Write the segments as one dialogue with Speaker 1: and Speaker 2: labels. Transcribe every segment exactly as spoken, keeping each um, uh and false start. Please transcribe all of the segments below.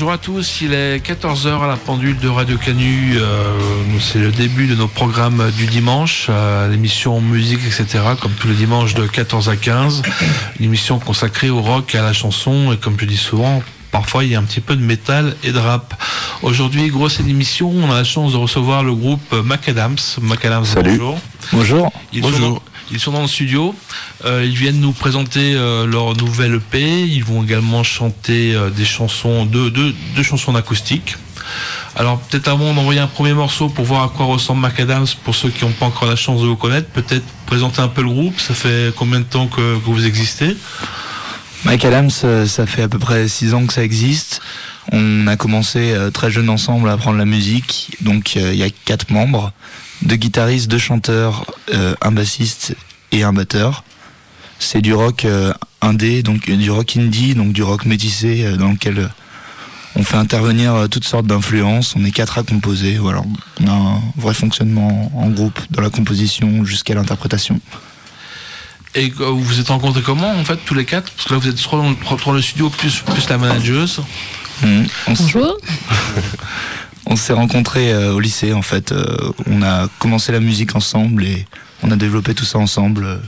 Speaker 1: Bonjour à tous, il est quatorze heures à la pendule de Radio Canu. Euh, c'est le début de nos programmes du dimanche, euh, l'émission musique, et cetera. Comme tous les dimanches de quatorze à quinze. Une émission consacrée au rock et à la chanson. Et comme je dis souvent, parfois il y a un petit peu de métal et de rap. Aujourd'hui, grosse émission, on a la chance de recevoir le groupe Macadams. Macadams,
Speaker 2: salut.
Speaker 1: Bonjour.
Speaker 2: Bonjour.
Speaker 1: Ils
Speaker 2: bonjour.
Speaker 1: Sont dans, ils sont dans le studio. Euh, ils viennent nous présenter euh, leur nouvelle E P. Ils vont également chanter euh, des chansons, deux, deux, deux chansons d'acoustique. Alors peut-être avant d'envoyer un premier morceau pour voir à quoi ressemble Macadams, pour ceux qui n'ont pas encore la chance de vous connaître, peut-être présenter un peu le groupe. Ça fait combien de temps que, que vous existez ?
Speaker 2: Macadams, ça fait à peu près six ans que ça existe. On a commencé très jeune ensemble à apprendre la musique. Donc il y a quatre membres, deux guitaristes, deux chanteurs, euh, un bassiste et un batteur. C'est du rock euh, indé, donc du rock indie, donc du rock métissé euh, dans lequel euh, on fait intervenir euh, toutes sortes d'influences. On est quatre à composer. Voilà. On a un vrai fonctionnement en groupe, dans la composition jusqu'à l'interprétation.
Speaker 1: Et vous vous êtes rencontrés comment, en fait, tous les quatre ? Parce que là, vous êtes trois dans le, trois dans le studio, plus, plus la manageuse.
Speaker 2: Mmh. On
Speaker 3: Bonjour.
Speaker 2: On s'est rencontrés euh, au lycée, en fait. Euh, on a commencé la musique ensemble et on a développé tout ça ensemble. Euh,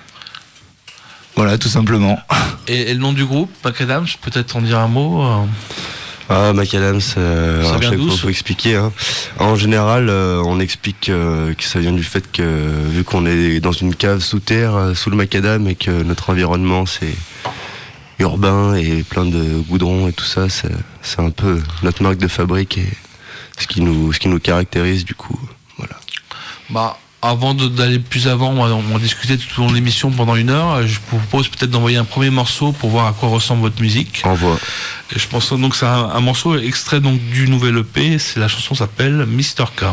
Speaker 2: voilà, tout simplement.
Speaker 1: Et, et le nom du groupe, Macadams, peut-être en dire un mot euh...
Speaker 4: Ah, Macadams, euh,
Speaker 1: ça vient d'où ?
Speaker 4: Il faut expliquer. Hein. En général, euh, on explique euh, que ça vient du fait que, vu qu'on est dans une cave sous terre, euh, sous le macadam, et que notre environnement, c'est urbain et plein de goudron et tout ça, c'est, c'est un peu notre marque de fabrique et ce qui nous, ce qui nous caractérise, du coup. Voilà.
Speaker 1: Bah, avant de, d'aller plus avant, on va, on va discuter tout au long de l'émission pendant une heure. Je vous propose peut-être d'envoyer un premier morceau pour voir à quoi ressemble votre musique.
Speaker 4: Envoie.
Speaker 1: Et je pense donc que c'est un, un morceau extrait donc du nouvel E P. C'est, la chanson s'appelle Mister K.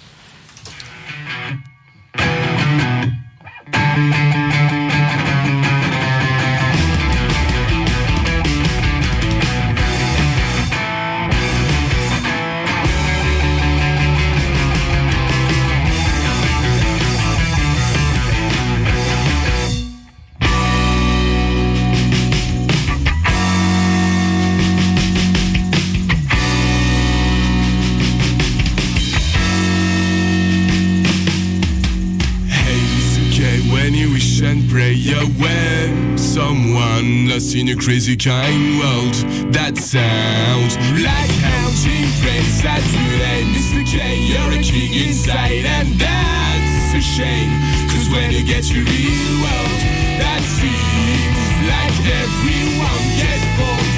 Speaker 5: In a crazy kind world that sounds like haunting praise that today, Mister K, you're a king inside, and that's a shame, cause when you get your real world, that seems like everyone gets bored.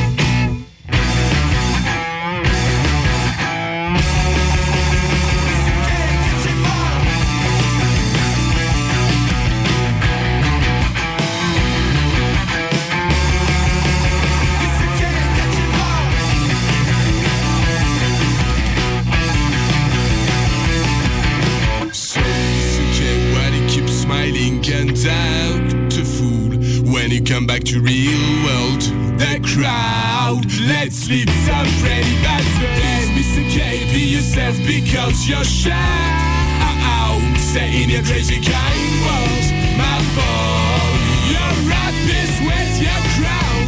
Speaker 5: Come back to real world, the crowd. Let's sleep some pretty better. Mister K, be yourself because you're shy. Stay in your crazy kind world, my boy. Your rap is with your crowd.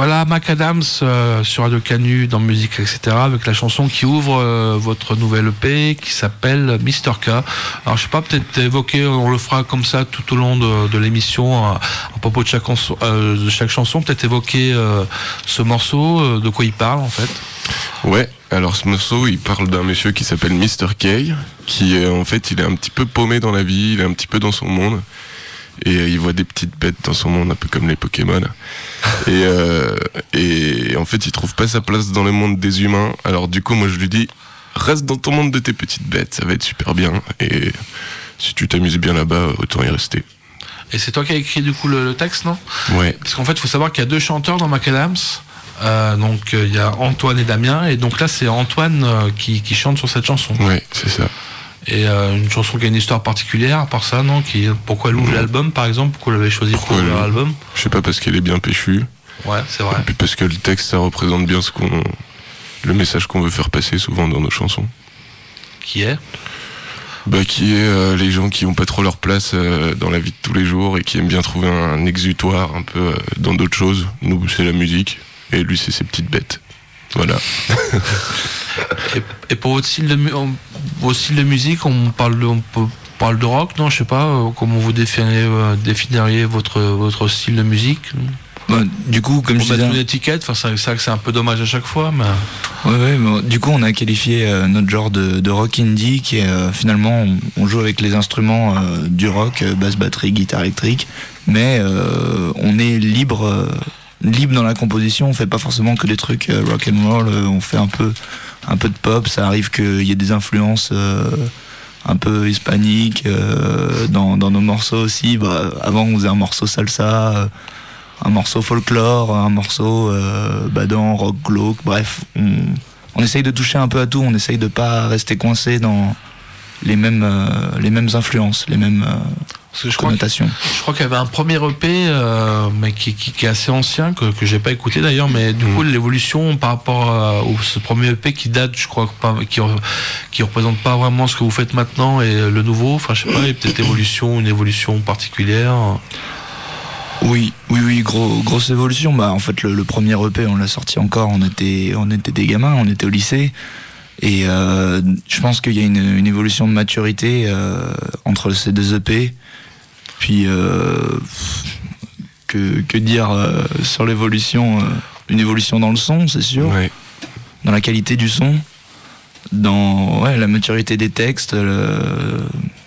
Speaker 1: Voilà, Macadams euh, sur Radio Canu, dans musique, et cetera, avec la chanson qui ouvre euh, votre nouvelle E P qui s'appelle Mister K. Alors je sais pas, peut-être évoquer, on le fera comme ça tout au long de, de l'émission, à, à propos de chaque, chanson, euh, de chaque chanson, peut-être évoquer euh, ce morceau, euh, de quoi il parle en fait.
Speaker 3: Ouais, alors ce morceau il parle d'un monsieur qui s'appelle Mister K, qui est en fait il est un petit peu paumé dans la vie, il est un petit peu dans son monde. Et euh, il voit des petites bêtes dans son monde, un peu comme les Pokémon. Et, euh, et en fait, il trouve pas sa place dans le monde des humains. Alors du coup, moi je lui dis, reste dans ton monde de tes petites bêtes, ça va être super bien. Et si tu t'amuses bien là-bas, autant y rester.
Speaker 1: Et c'est toi qui as écrit du coup le, le texte, non ?
Speaker 3: Ouais.
Speaker 1: Parce qu'en fait, il faut savoir qu'il y a deux chanteurs dans Macadams. Euh, donc il euh, y a Antoine et Damien. Et donc là, c'est Antoine euh, qui, qui chante sur cette chanson.
Speaker 3: Ouais, c'est ça.
Speaker 1: Et euh, une chanson qui a une histoire particulière, à part ça, non qui, pourquoi elle ouvre mmh. l'album, par exemple ? Pourquoi vous l'avez choisi pour ouvrir l'album ?
Speaker 3: Je sais pas, parce qu'elle est bien péchue.
Speaker 1: Ouais, c'est vrai.
Speaker 3: Et puis parce que le texte, ça représente bien ce qu'on, le message qu'on veut faire passer souvent dans nos chansons.
Speaker 1: Qui est ?
Speaker 3: Bah, qui est euh, les gens qui ont pas trop leur place euh, dans la vie de tous les jours et qui aiment bien trouver un, un exutoire un peu euh, dans d'autres choses. Nous, c'est la musique, et lui, c'est ses petites bêtes. Voilà.
Speaker 1: et, et pour votre style de, votre style de musique, on parle de, on peut, parle de rock, non ? Je sais pas, euh, comment vous définiriez, euh, définiriez votre, votre style de musique ?
Speaker 2: Bah, du coup, comme
Speaker 1: pour
Speaker 2: je disais,
Speaker 1: mettre une étiquette, enfin, c'est ça que c'est un peu dommage à chaque fois, mais.
Speaker 2: Ouais, ouais, mais du coup, on a qualifié euh, notre genre de, de rock indie, qui est euh, finalement, on, on joue avec les instruments euh, du rock, euh, basse, batterie, guitare électrique, mais euh, on est libre. Euh, libre dans la composition, on fait pas forcément que des trucs euh, rock and roll, euh, on fait un peu un peu de pop, ça arrive qu'il y ait des influences euh, un peu hispaniques euh, dans, dans nos morceaux aussi. Bah, avant on faisait un morceau salsa, euh, un morceau folklore, un morceau euh, badant, rock glauque, bref, on, on essaye de toucher un peu à tout, on essaye de pas rester coincé dans les mêmes, euh, les mêmes influences, les mêmes euh,
Speaker 1: Parce que je
Speaker 2: connotations.
Speaker 1: Crois que, je crois qu'il y avait un premier E P, euh, mais qui, qui, qui est assez ancien, que, que j'ai pas écouté d'ailleurs, mais du mmh. coup l'évolution par rapport à au, ce premier E P qui date, je crois, pas, qui, qui représente pas vraiment ce que vous faites maintenant et le nouveau, enfin je sais pas, il y a peut-être évolution, une évolution particulière.
Speaker 2: Oui, oui, oui, gros, grosse évolution. Bah en fait le, le premier E P on l'a sorti encore, on était, on était des gamins, on était au lycée. Et euh, je pense qu'il y a une, une évolution de maturité euh, entre ces deux E P. Puis, euh, que, que dire euh, sur l'évolution euh, une évolution dans le son, c'est sûr.
Speaker 3: Ouais.
Speaker 2: Dans la qualité du son. Dans ouais, la maturité des textes. Le...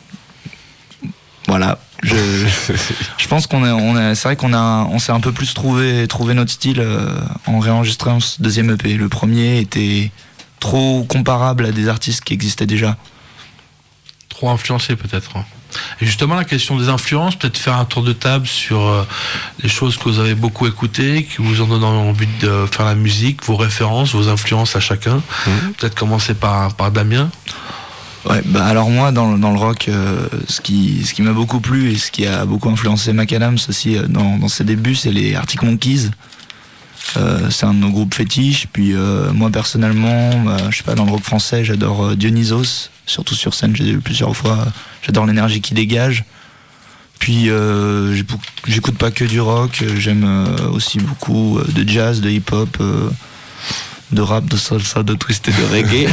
Speaker 2: Voilà. Je, je pense qu'on a, on a, c'est vrai qu'on a, on s'est un peu plus trouvé, trouvé notre style euh, en réenregistrant ce deuxième E P. Le premier était trop comparable à des artistes qui existaient déjà.
Speaker 1: Trop influencé peut-être. Et justement la question des influences, peut-être faire un tour de table sur euh, les choses que vous avez beaucoup écoutées, qui vous en donnent envie de faire la musique, vos références, vos influences à chacun. Mmh. Peut-être commencer par, par Damien.
Speaker 2: Ouais, bah alors moi dans, dans le rock, euh, ce qui, ce qui m'a beaucoup plu et ce qui a beaucoup influencé Macadams aussi euh, dans, dans ses débuts, c'est les Arctic Monkeys. Euh, c'est un de nos groupes fétiches. Puis euh, moi personnellement, bah, je sais pas, dans le rock français, j'adore euh, Dionysos, surtout sur scène, j'ai vu plusieurs fois. J'adore l'énergie qu'il dégage. Puis euh, j'écoute pas que du rock, j'aime euh, aussi beaucoup euh, de jazz, de hip-hop, euh, de rap, de salsa, de twist et de reggae.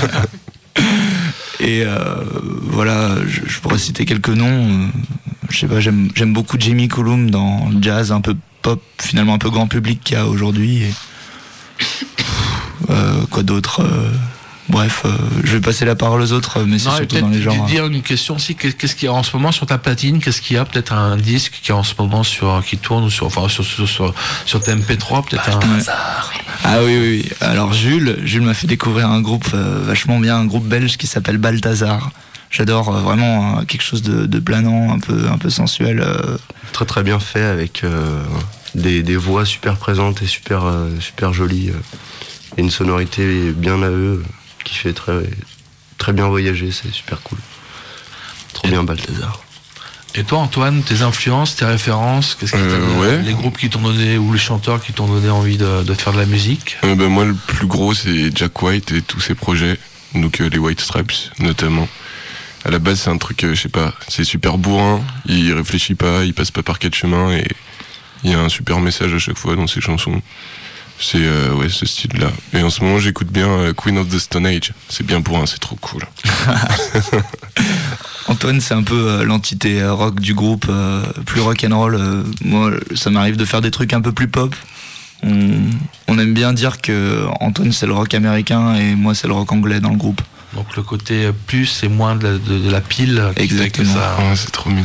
Speaker 2: Et euh, voilà, je, je pourrais citer quelques noms. Euh, je sais pas, j'aime, j'aime beaucoup Jimmy Cullum dans le jazz un peu pop, finalement un peu grand public qu'il y a aujourd'hui. Et, euh, quoi d'autre euh, Bref, euh, je vais passer la parole aux autres, mais c'est non, surtout dans les genres.
Speaker 1: Dire une question aussi, qu'est-ce qu'il y a en ce moment sur ta platine ? Qu'est-ce qu'il y a peut-être un disque qui est en ce moment sur qui tourne ou sur enfin sur sur sur, sur tes M P trois peut-être un...
Speaker 2: Ah oui, oui oui. Alors Jules, Jules m'a fait découvrir un groupe euh, vachement bien, un groupe belge qui s'appelle Balthazar. J'adore euh, vraiment euh, quelque chose de, de planant, un peu un peu sensuel. Euh...
Speaker 4: Très très bien fait avec euh, des des voix super présentes et super euh, super jolies euh, et une sonorité bien à eux. Qui fait très, très bien voyager, c'est super cool. Trop et bien Balthazar.
Speaker 1: Et toi Antoine, tes influences, tes références, qu'est-ce que euh, ouais. les groupes qui t'ont donné ou les chanteurs qui t'ont donné envie de, de faire de la musique
Speaker 3: euh, ben, moi le plus gros c'est Jack White et tous ses projets, donc euh, les White Stripes notamment. À la base c'est un truc, euh, je sais pas, c'est super bourrin, il réfléchit pas, il passe pas par quatre chemins et Il y a un super message à chaque fois dans ses chansons. C'est euh, ouais, ce style-là. Et en ce moment, j'écoute bien euh, Queen of the Stone Age. C'est bien pour un, c'est trop cool.
Speaker 2: Antoine, c'est un peu euh, l'entité euh, rock du groupe, euh, plus rock'n'roll. Euh, moi, ça m'arrive de faire des trucs un peu plus pop. On, on aime bien dire que Antoine, c'est le rock américain et moi, c'est le rock anglais dans le groupe.
Speaker 1: Donc le côté plus et moins de la, de, de la pile qui
Speaker 2: Exactement.
Speaker 1: fait que ça...
Speaker 3: Oh, c'est trop mignon.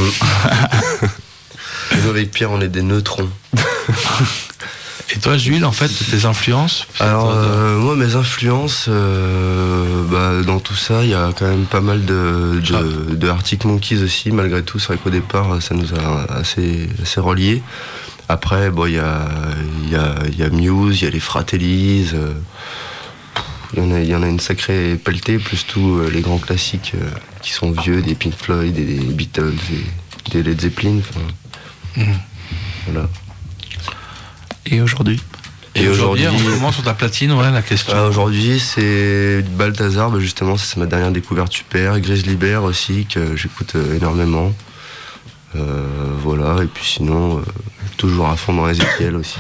Speaker 4: Et nous, avec Pierre, on est des neutrons.
Speaker 1: Et toi, Jules, en fait, tes influences?
Speaker 4: Alors,
Speaker 1: toi, de...
Speaker 4: euh, moi, mes influences, euh, bah, dans tout ça, il y a quand même pas mal de, de, de Arctic Monkeys aussi, malgré tout. C'est vrai qu'au départ, ça nous a assez, assez reliés. Après, bon, il y a, y, a, y a Muse, il y a les Fratellis. Euh, il y en a, il y en a une sacrée pelletée, plus tous euh, les grands classiques euh, qui sont vieux, des Pink Floyd, des, des Beatles, et des Led Zeppelin. Mmh. Voilà.
Speaker 2: Et aujourd'hui
Speaker 1: Et, et aujourd'hui, on commence sur ta platine, ouais, la question.
Speaker 4: Ah, aujourd'hui, c'est Balthazar, bah justement, c'est ma dernière découverte super. Grizzly Bear aussi, que j'écoute euh, énormément. Euh, voilà, et puis sinon, euh, toujours à fond dans Ezekiel aussi.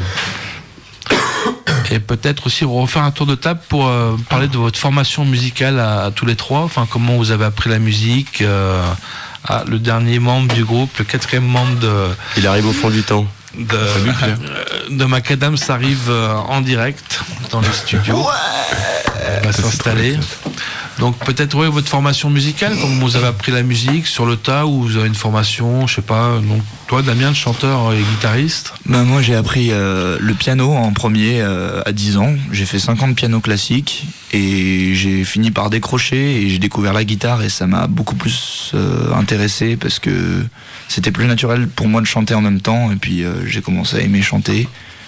Speaker 1: Et peut-être aussi refaire un tour de table pour euh, parler de votre formation musicale à, à tous les trois. Enfin, comment vous avez appris la musique. Euh, ah, le dernier membre du groupe, le quatrième membre de...
Speaker 4: Il arrive au fond du temps.
Speaker 1: De, de Macadam, ça arrive en direct dans le studio. Ouais. On va s'installer. Donc peut-être ouais, votre formation musicale, comment vous avez appris la musique sur le tas, ou vous avez une formation, je sais pas. Donc toi, Damien, chanteur et guitariste.
Speaker 2: Ben moi, j'ai appris euh, le piano en premier euh, à dix ans. J'ai fait cinq ans de piano classique et j'ai fini par décrocher et j'ai découvert la guitare et ça m'a beaucoup plus euh, intéressé parce que c'était plus naturel pour moi de chanter en même temps, et puis euh, j'ai commencé à aimer chanter.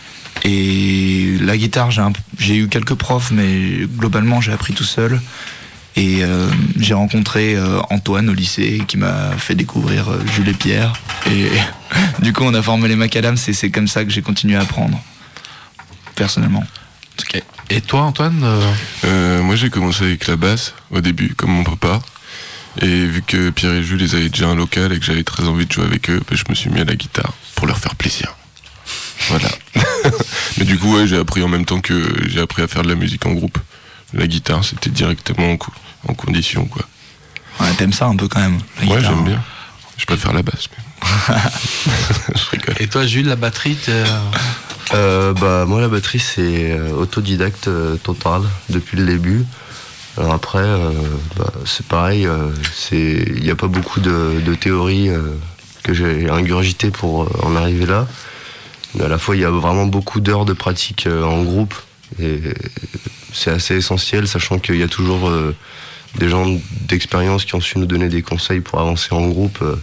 Speaker 2: Et la guitare, j'ai, un, j'ai eu quelques profs, mais globalement j'ai appris tout seul. Et euh, j'ai rencontré euh, Antoine au lycée qui m'a fait découvrir euh, Jules et Pierre. Et du coup on a formé les Macadams et c'est comme ça que j'ai continué à apprendre, personnellement.
Speaker 1: Okay. Et toi, Antoine euh...
Speaker 3: Euh, Moi j'ai commencé avec la basse au début, comme mon papa. Et vu que Pierre et Jules ils avaient déjà un local et que j'avais très envie de jouer avec eux, bah, je me suis mis à la guitare pour leur faire plaisir. Voilà. Mais du coup ouais, j'ai appris en même temps que j'ai appris à faire de la musique en groupe. La guitare, c'était directement en, co- en condition, quoi.
Speaker 2: Ouais, t'aimes ça un peu quand même, la
Speaker 3: ouais,
Speaker 2: guitare,
Speaker 3: j'aime
Speaker 2: hein.
Speaker 3: bien. Je préfère la basse. Mais... je rigole.
Speaker 1: Et toi, Jules, la batterie t'es...
Speaker 4: Euh, bah, moi, la batterie, c'est euh, autodidacte euh, total depuis le début. Alors après, euh, bah, c'est pareil, euh, il n'y a pas beaucoup de, de théorie euh, que j'ai ingurgité pour euh, en arriver là. Mais à la fois, il y a vraiment beaucoup d'heures de pratique euh, en groupe. Et c'est assez essentiel, sachant qu'il y a toujours euh, des gens d'expérience qui ont su nous donner des conseils pour avancer en groupe. Euh,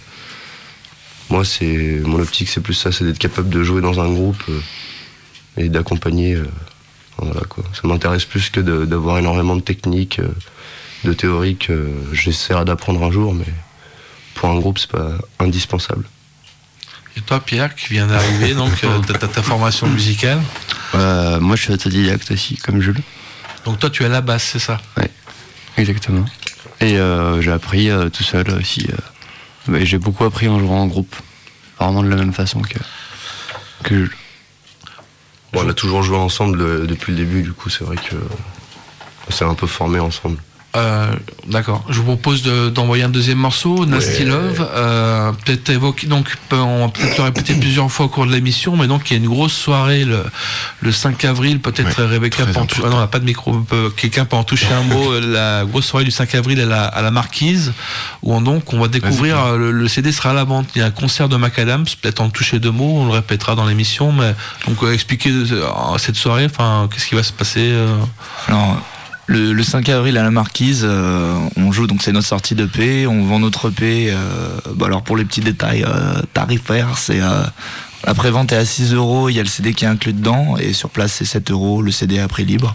Speaker 4: moi, c'est mon optique, c'est plus ça, c'est d'être capable de jouer dans un groupe euh, et d'accompagner. Euh, voilà, quoi. Ça m'intéresse plus que de, d'avoir énormément de techniques, euh, de théories que j'essaierai d'apprendre un jour, mais pour un groupe, c'est pas indispensable.
Speaker 1: Et toi, Pierre, qui vient d'arriver, donc euh, t'as ta, ta formation musicale.
Speaker 6: Euh, moi, je suis autodidacte aussi, comme Jules.
Speaker 1: Donc toi, tu es à la basse, c'est ça?
Speaker 6: Ouais, exactement. Et euh, j'ai appris euh, tout seul aussi. Euh, bah, j'ai beaucoup appris en jouant en groupe, vraiment de la même façon que, que Jules.
Speaker 4: Bon, on a toujours joué ensemble de, depuis le début, du coup, c'est vrai que on s'est un peu formé ensemble.
Speaker 1: Euh, d'accord. Je vous propose de, d'envoyer un deuxième morceau, Nasty
Speaker 4: ouais. Love.
Speaker 1: Euh, peut-être évoquer, donc on va peut-être le répéter plusieurs fois au cours de l'émission, mais donc il y a une grosse soirée le, le cinq avril. Peut-être ouais, Rebecca peut en toucher. Ah non, on n'a pas de micro. Peut, quelqu'un peut en toucher un mot. La grosse soirée du cinq avril à la, à la Marquise, où on, donc on va découvrir le, le C D sera à la vente. Il y a un concert de Macadams. Peut-être en toucher deux mots. On le répétera dans l'émission, mais donc euh, expliquer euh, cette soirée. Enfin, qu'est-ce qui va se passer euh...
Speaker 2: Alors. Le, le cinq avril à la Marquise, euh, on joue, donc c'est notre sortie d'E P, on vend notre E P. Euh, bah alors pour les petits détails euh, tarifaires, c'est euh, la prévente est à six euros, il y a le C D qui est inclus dedans, et sur place c'est sept euros, le C D à prix libre.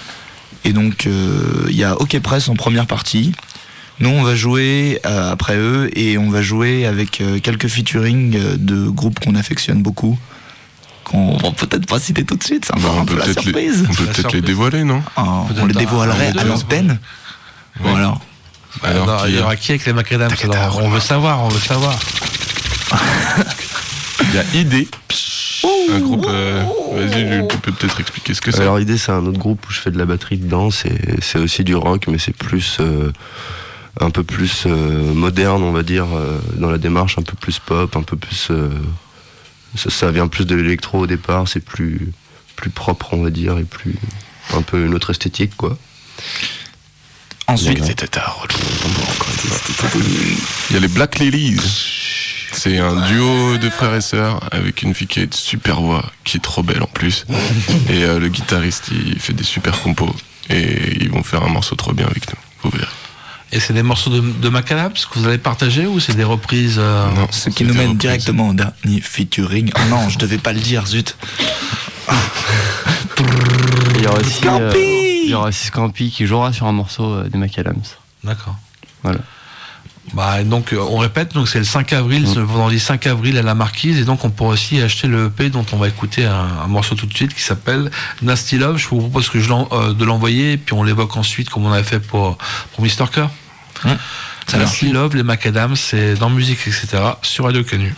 Speaker 2: Et donc euh, il y a OK Press en première partie. Nous on va jouer euh, après eux, et on va jouer avec euh, quelques featuring euh, de groupes qu'on affectionne beaucoup. On va peut-être pas citer tout de suite, ça va bah, un peu la surprise.
Speaker 3: Les, on peut peut-être surprise. Les dévoiler, non?
Speaker 2: oh, On les dévoilerait à l'antenne.
Speaker 1: Oui. Voilà. Alors, alors il y aura qui avec les Macadams? On veut savoir, on veut savoir.
Speaker 3: Il y a idée. Un groupe. Euh, vas-y, Jules, tu peux peut-être expliquer ce que c'est.
Speaker 4: Alors, l'idée, c'est un autre groupe où je fais de la batterie dedans. C'est, c'est aussi du rock, mais c'est plus. Euh, un peu plus euh, moderne, on va dire, euh, dans la démarche, un peu plus pop, un peu plus. Euh, ça, ça vient plus de l'électro au départ, c'est plus, plus propre, on va dire, et plus. Un peu une autre esthétique, quoi.
Speaker 2: Ensuite,
Speaker 3: c'était à il y a les Black Lilies. C'est un duo de frères et sœurs avec une fille qui a une super voix, qui est trop belle en plus. Et euh, le guitariste, il fait des super compos. Et ils vont faire un morceau trop bien avec nous, vous verrez.
Speaker 1: Et c'est des morceaux de, de Macadams que vous allez partager ou c'est des reprises euh...
Speaker 2: Non, ce qui nous mène reprises. Directement au dernier featuring. Oh non, je devais pas le dire, zut.
Speaker 6: Il y aura aussi, euh, il y aura aussi Scampi qui jouera sur un morceau euh, des Macadams.
Speaker 1: D'accord.
Speaker 6: Voilà.
Speaker 1: Bah, donc on répète, donc c'est le cinq avril, mmh. le vendredi cinq avril à la Marquise, et donc on pourra aussi acheter le E P dont on va écouter un, un morceau tout de suite qui s'appelle Nasty Love. Je vous propose que je l'en, euh, de l'envoyer et puis on l'évoque ensuite comme on avait fait pour, pour Mister K. Mmh. Nasty Love, les Macadams, c'est dans musique, et cetera sur Radio Canu.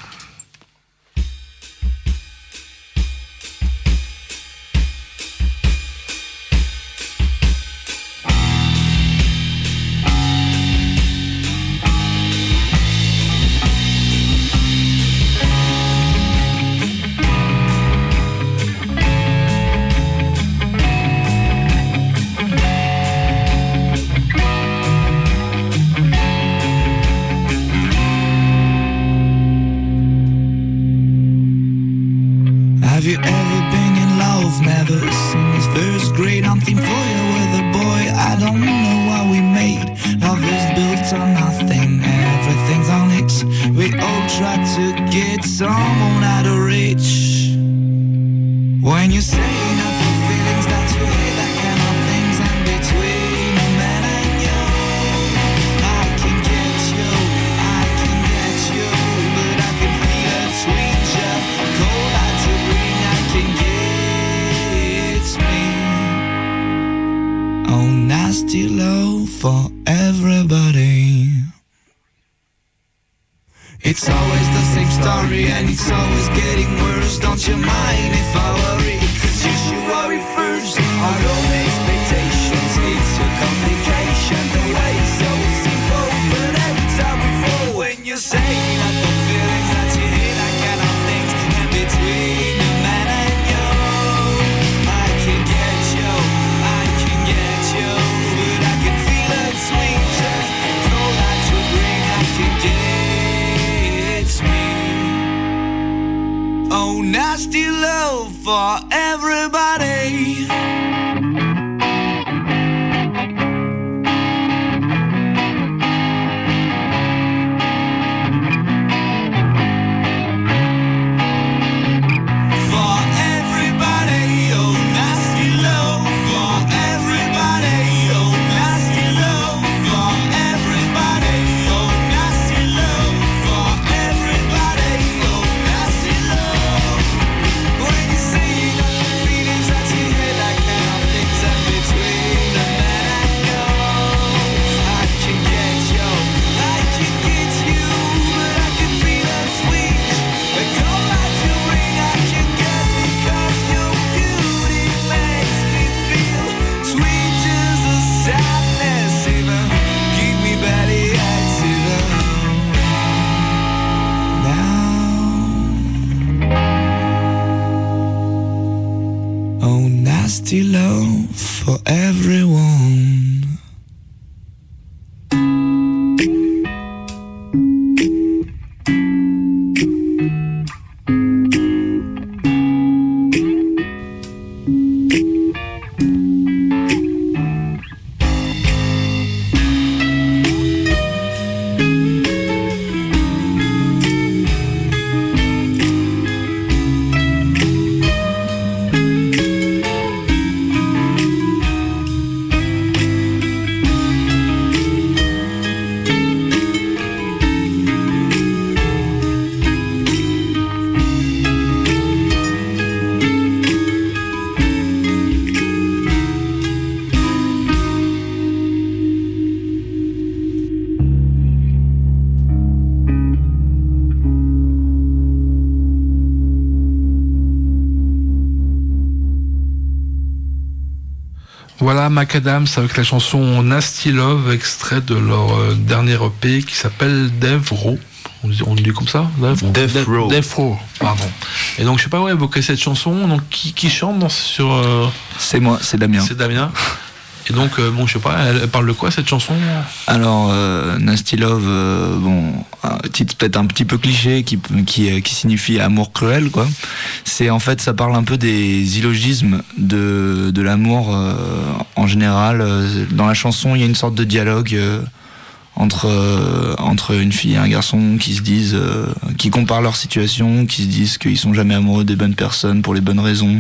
Speaker 1: Voilà Macadams avec la chanson Nasty Love, extrait de leur euh, dernier E P qui s'appelle Death Row. On dit, on dit comme ça Death,
Speaker 4: Death Row.
Speaker 1: Death Row, pardon. Et donc je sais pas où évoquer cette chanson. Donc qui, qui chante dans, sur euh,
Speaker 2: C'est moi, c'est Damien.
Speaker 1: C'est Damien. Et donc euh, bon, je sais pas, elle, elle parle de quoi cette chanson?
Speaker 2: Alors, euh, Nasty Love, euh, bon, un titre peut-être un petit peu cliché qui, qui, qui signifie amour cruel, quoi. C'est en fait, ça parle un peu des illogismes de, de l'amour euh, en général. Dans la chanson, il y a une sorte de dialogue euh, entre, euh, entre une fille et un garçon qui se disent, euh, qui comparent leur situation, qui se disent qu'ils sont jamais amoureux des bonnes personnes pour les bonnes raisons.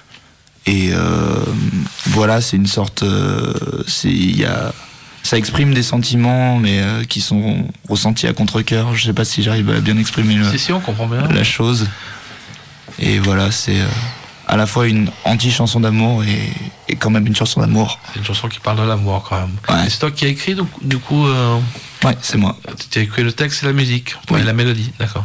Speaker 2: Et euh, voilà, c'est une sorte, euh, c'est, y a, ça exprime des sentiments, mais euh, qui sont ressentis à contre-cœur. Je sais pas si j'arrive à bien exprimer le,
Speaker 1: Si si, on comprend bien.
Speaker 2: la chose. Et voilà, c'est euh, à la fois une anti-chanson d'amour et, et quand même une chanson d'amour.
Speaker 1: C'est une chanson qui parle de l'amour quand même.
Speaker 2: Ouais.
Speaker 1: Et c'est toi qui as écrit, donc du coup, euh,
Speaker 2: Ouais, c'est moi.
Speaker 1: tu as écrit le texte et la musique,
Speaker 2: Oui.
Speaker 1: et la mélodie, d'accord.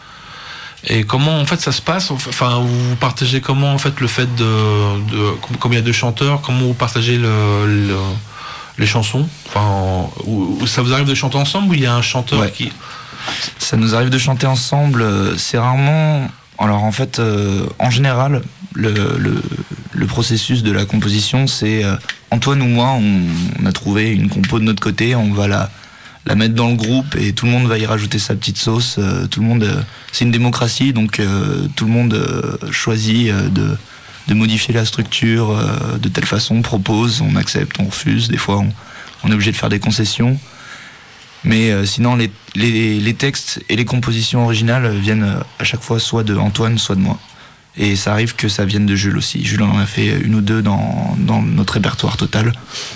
Speaker 1: Et comment en fait ça se passe? Enfin, vous partagez comment en fait le fait de, de comme il y a deux chanteurs, comment vous partagez le, le, les chansons? Enfin, ou, ou ça vous arrive de chanter ensemble ou il y a un chanteur
Speaker 2: Ouais.
Speaker 1: qui?
Speaker 2: Ça nous arrive de chanter ensemble. euh, C'est rarement. Alors en fait, euh, en général, le, le, le processus de la composition, c'est euh, Antoine ou moi, on, on a trouvé une compo de notre côté, on va la la mettre dans le groupe et tout le monde va y rajouter sa petite sauce. Euh, tout le monde, euh, c'est une démocratie, donc euh, tout le monde euh, choisit euh, de, de modifier la structure euh, de telle façon, propose, on accepte, on refuse. Des fois, on, on est obligé de faire des concessions. Mais euh, sinon, les, les, les textes et les compositions originales viennent euh, à chaque fois soit de Antoine, soit de moi. Et ça arrive que ça vienne de Jules aussi. Jules en a fait une ou deux dans, dans notre répertoire total,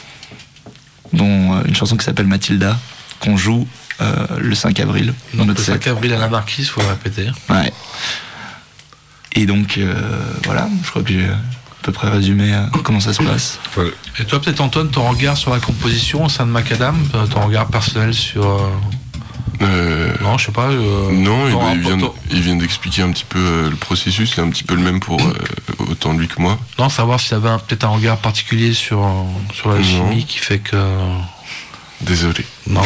Speaker 2: dont euh, une chanson qui s'appelle Mathilda, qu'on joue euh, le cinq avril dans
Speaker 1: Donc,
Speaker 2: notre
Speaker 1: le
Speaker 2: set.
Speaker 1: cinq avril à la Marquise, faut le répéter.
Speaker 2: Ouais. Et donc, euh, voilà, je crois que j'ai à peu près résumé euh, comment ça se passe.
Speaker 1: Et toi, peut-être Antoine, ton regard sur la composition au sein de Macadam, euh, ton regard personnel sur. Euh...
Speaker 3: Euh,
Speaker 1: Non, je sais pas. Euh...
Speaker 3: non, et
Speaker 1: ton
Speaker 3: ben, il,
Speaker 1: rapport-
Speaker 3: vient,
Speaker 1: ton-
Speaker 3: il vient d'expliquer un petit peu euh, le processus, c'est un petit peu le même pour euh, autant lui que moi.
Speaker 1: Non, savoir s'il y avait un- peut-être un regard particulier sur, euh, sur la
Speaker 3: Non.
Speaker 1: chimie qui fait que.
Speaker 3: Désolé.
Speaker 1: Non.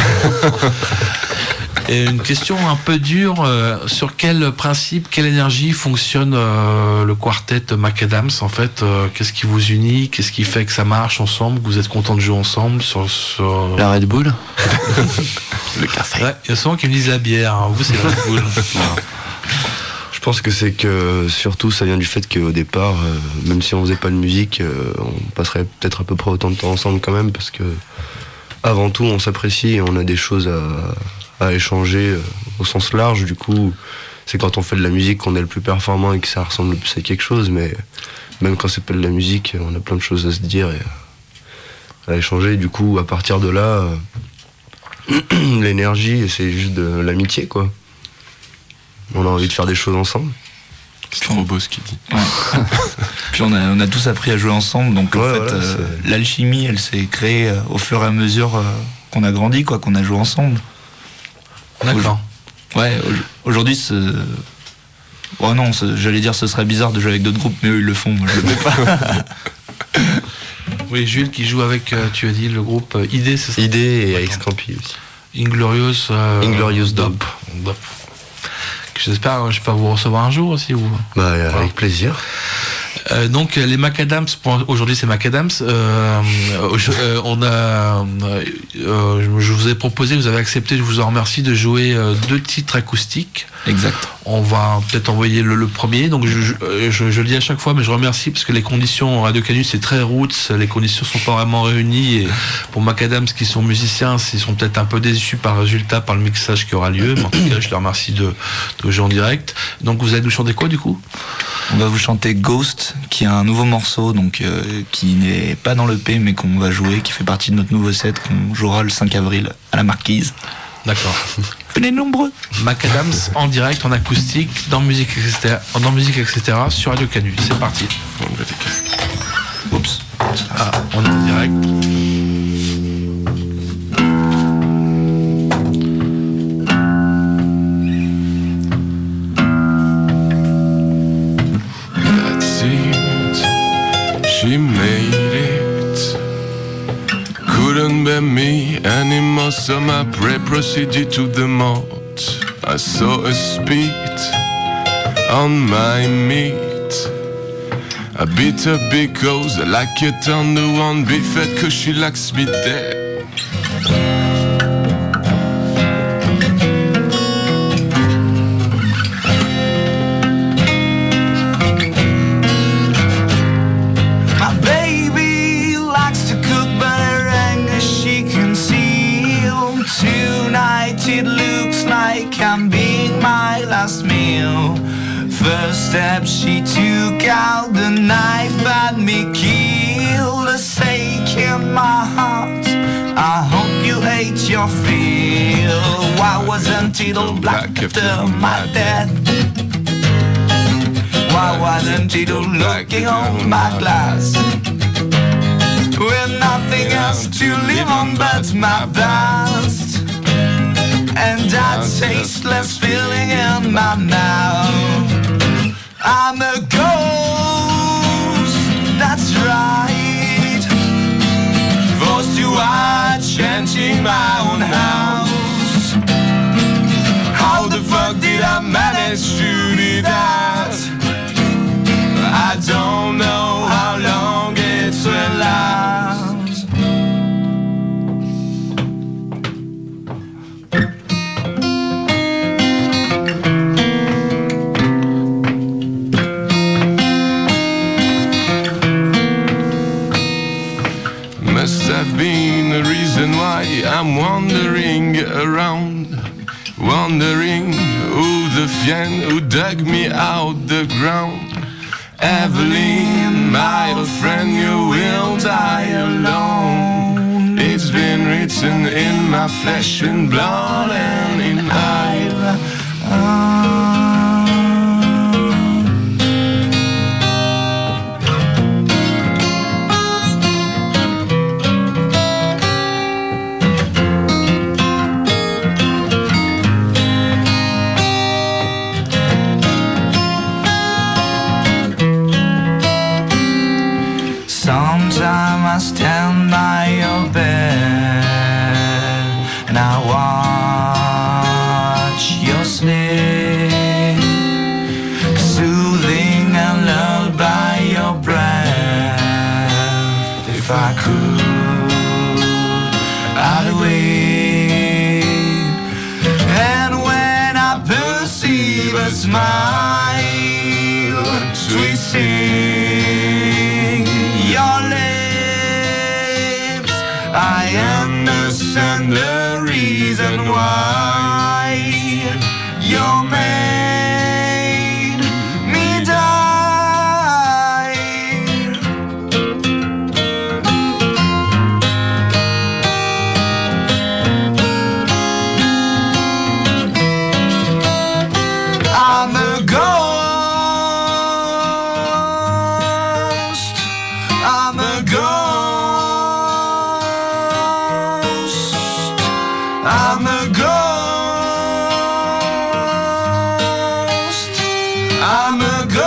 Speaker 1: Et une question un peu dure, euh, sur quel principe, quelle énergie fonctionne euh, le quartet Macadams en fait? euh, Qu'est-ce qui vous unit? Qu'est-ce qui fait que ça marche ensemble, que vous êtes contents de jouer ensemble sur, sur...
Speaker 6: La Red Bull.
Speaker 3: Le café.
Speaker 1: Ouais, il y a souvent qui me disent la bière, hein. Vous c'est la Red Bull.
Speaker 4: Je pense que c'est que surtout ça vient du fait qu'au départ, euh, même si on faisait pas de musique, euh, on passerait peut-être à peu près autant de temps ensemble quand même, parce que avant tout on s'apprécie et on a des choses à, à échanger euh, au sens large. Du coup, c'est quand on fait de la musique qu'on est le plus performant et que ça ressemble le plus à quelque chose, mais même quand c'est pas de la musique, on a plein de choses à se dire et à, à échanger. Du coup, à partir de là, euh, l'énergie, c'est juste de l'amitié, quoi. On a envie de faire des choses ensemble.
Speaker 3: C'est trop beau ce qu'il dit.
Speaker 2: Ouais. Puis on a, on a tous appris à jouer ensemble, donc en
Speaker 4: Ouais,
Speaker 2: fait,
Speaker 4: voilà,
Speaker 2: euh,
Speaker 4: c'est-
Speaker 2: l'alchimie, elle s'est créée euh, au fur et à mesure euh, qu'on a grandi, quoi, qu'on a joué ensemble.
Speaker 1: D'accord.
Speaker 2: Ouais, au- aujourd'hui, c'est... Oh non, c'est- j'allais dire ce serait bizarre de jouer avec d'autres groupes, mais eux ils le font, moi je le fais pas.
Speaker 1: Oui, Jules qui joue avec, euh, tu as dit, le groupe euh, I D, c'est ça?
Speaker 4: Idée et Alex Campi aussi.
Speaker 1: Inglorious, euh,
Speaker 4: Inglorious Dope.
Speaker 1: Dope. Que J'espère, je peux vous recevoir un jour aussi. Ou...
Speaker 4: Bah, euh, avec plaisir.
Speaker 1: Euh, donc les Macadams, pour- aujourd'hui c'est Macadams. Euh, euh, on a, euh, euh, je vous ai proposé, vous avez accepté, je vous en remercie, de jouer euh, deux titres acoustiques.
Speaker 2: Exact.
Speaker 1: On va peut-être envoyer le, le premier. Donc je, je, je, je le dis à chaque fois, mais je remercie parce que les conditions Radio Canus c'est très roots, les conditions sont pas vraiment réunies. Et pour Macadams qui sont musiciens, ils sont peut-être un peu déçus par le résultat, par le mixage qui aura lieu. Mais en tout cas, je leur remercie de, de jouer en direct. Donc vous allez nous chanter quoi du coup?
Speaker 2: On va vous chanter Ghost, qui est un nouveau morceau, donc euh, qui n'est pas dans l'E P, mais qu'on va jouer, qui fait partie de notre nouveau set, qu'on jouera le cinq avril à la Marquise.
Speaker 1: D'accord.
Speaker 2: Venez nombreux.
Speaker 1: Macadams en direct, en acoustique, dans musique, et cetera, dans musique, et cetera sur Radio Canus. C'est parti.
Speaker 3: On met des casques.
Speaker 2: Oups.
Speaker 1: Ah, on est en direct.
Speaker 3: That's it. She made it. wouldn't bear me anymore, so my prey proceeded to the moat. I saw a spit on my meat. I beat her because I like it on the one beefed cause she likes me dead.
Speaker 7: My baby likes to cook, but her anger she conceal. Tonight it looks like I'm being my last meal. First step, she took out the knife at me, killed a stake in my heart. I hope you ate your fill. Why wasn't it all black after my death? Why wasn't it all looking on my glass? With nothing else to live on but my past, and that tasteless feeling in my mouth. I'm a ghost, that's right. Forced to watch chanting my own house. How the fuck did I manage to do that? I don't know how long it will last.
Speaker 3: Must have been a reason why I'm wandering around, wondering who the fiend who dug me out the ground. Evelyn, my old friend, you will die alone. It's been written in my flesh and blood and in iron.
Speaker 7: Sometime I stand by your bed and I watch your sleep, soothing and lulled by your breath. If I could, I'd wait. And when I perceive a smile twisting your lips, I understand the reason why you made me die. I'm a ghost, I'm a ghost, I'm a ghost, I'm a ghost.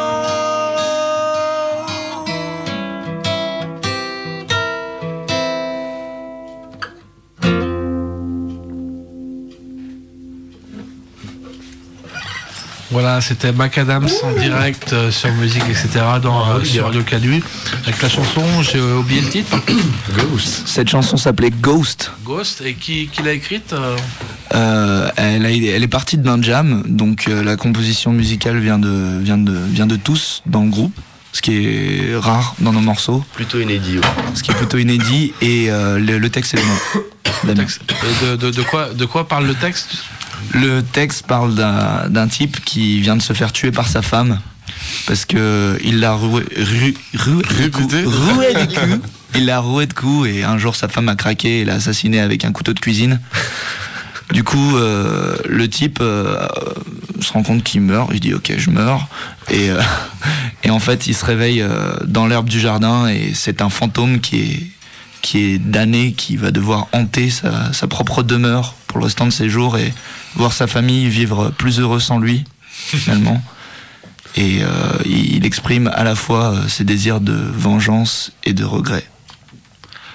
Speaker 1: Voilà, c'était Macadams en direct euh, sur musique, et cetera dans, euh, sur Radio Canu. Avec la chanson, j'ai oublié le titre.
Speaker 2: Ghost. Cette chanson s'appelait Ghost.
Speaker 1: Ghost, et qui, qui l'a écrite euh
Speaker 2: Euh, elle, a, elle est partie d'un jam, donc euh, la composition musicale vient de, vient, de, vient de tous dans le groupe, ce qui est rare dans nos morceaux.
Speaker 4: Plutôt inédit. Ouais.
Speaker 2: Ce qui est plutôt inédit, et euh, le, le texte est de moi.
Speaker 1: Le texte, de, de, de, quoi, de quoi parle le texte?
Speaker 2: Le texte parle d'un, d'un type qui vient de se faire tuer par sa femme parce que il l'a roué, ru, ru,
Speaker 3: Répétez.
Speaker 2: roué du cul. Il l'a roué de coups et un jour sa femme a craqué et l'a assassiné avec un couteau de cuisine. Du coup, euh, le type euh, se rend compte qu'il meurt. Il dit ok, je meurs. Et, euh, et en fait, il se réveille euh, dans l'herbe du jardin et c'est un fantôme qui est qui est damné, qui va devoir hanter sa, sa propre demeure pour le restant de ses jours et voir sa famille vivre plus heureux sans lui, finalement. Et euh, il exprime à la fois ses désirs de vengeance et de regret.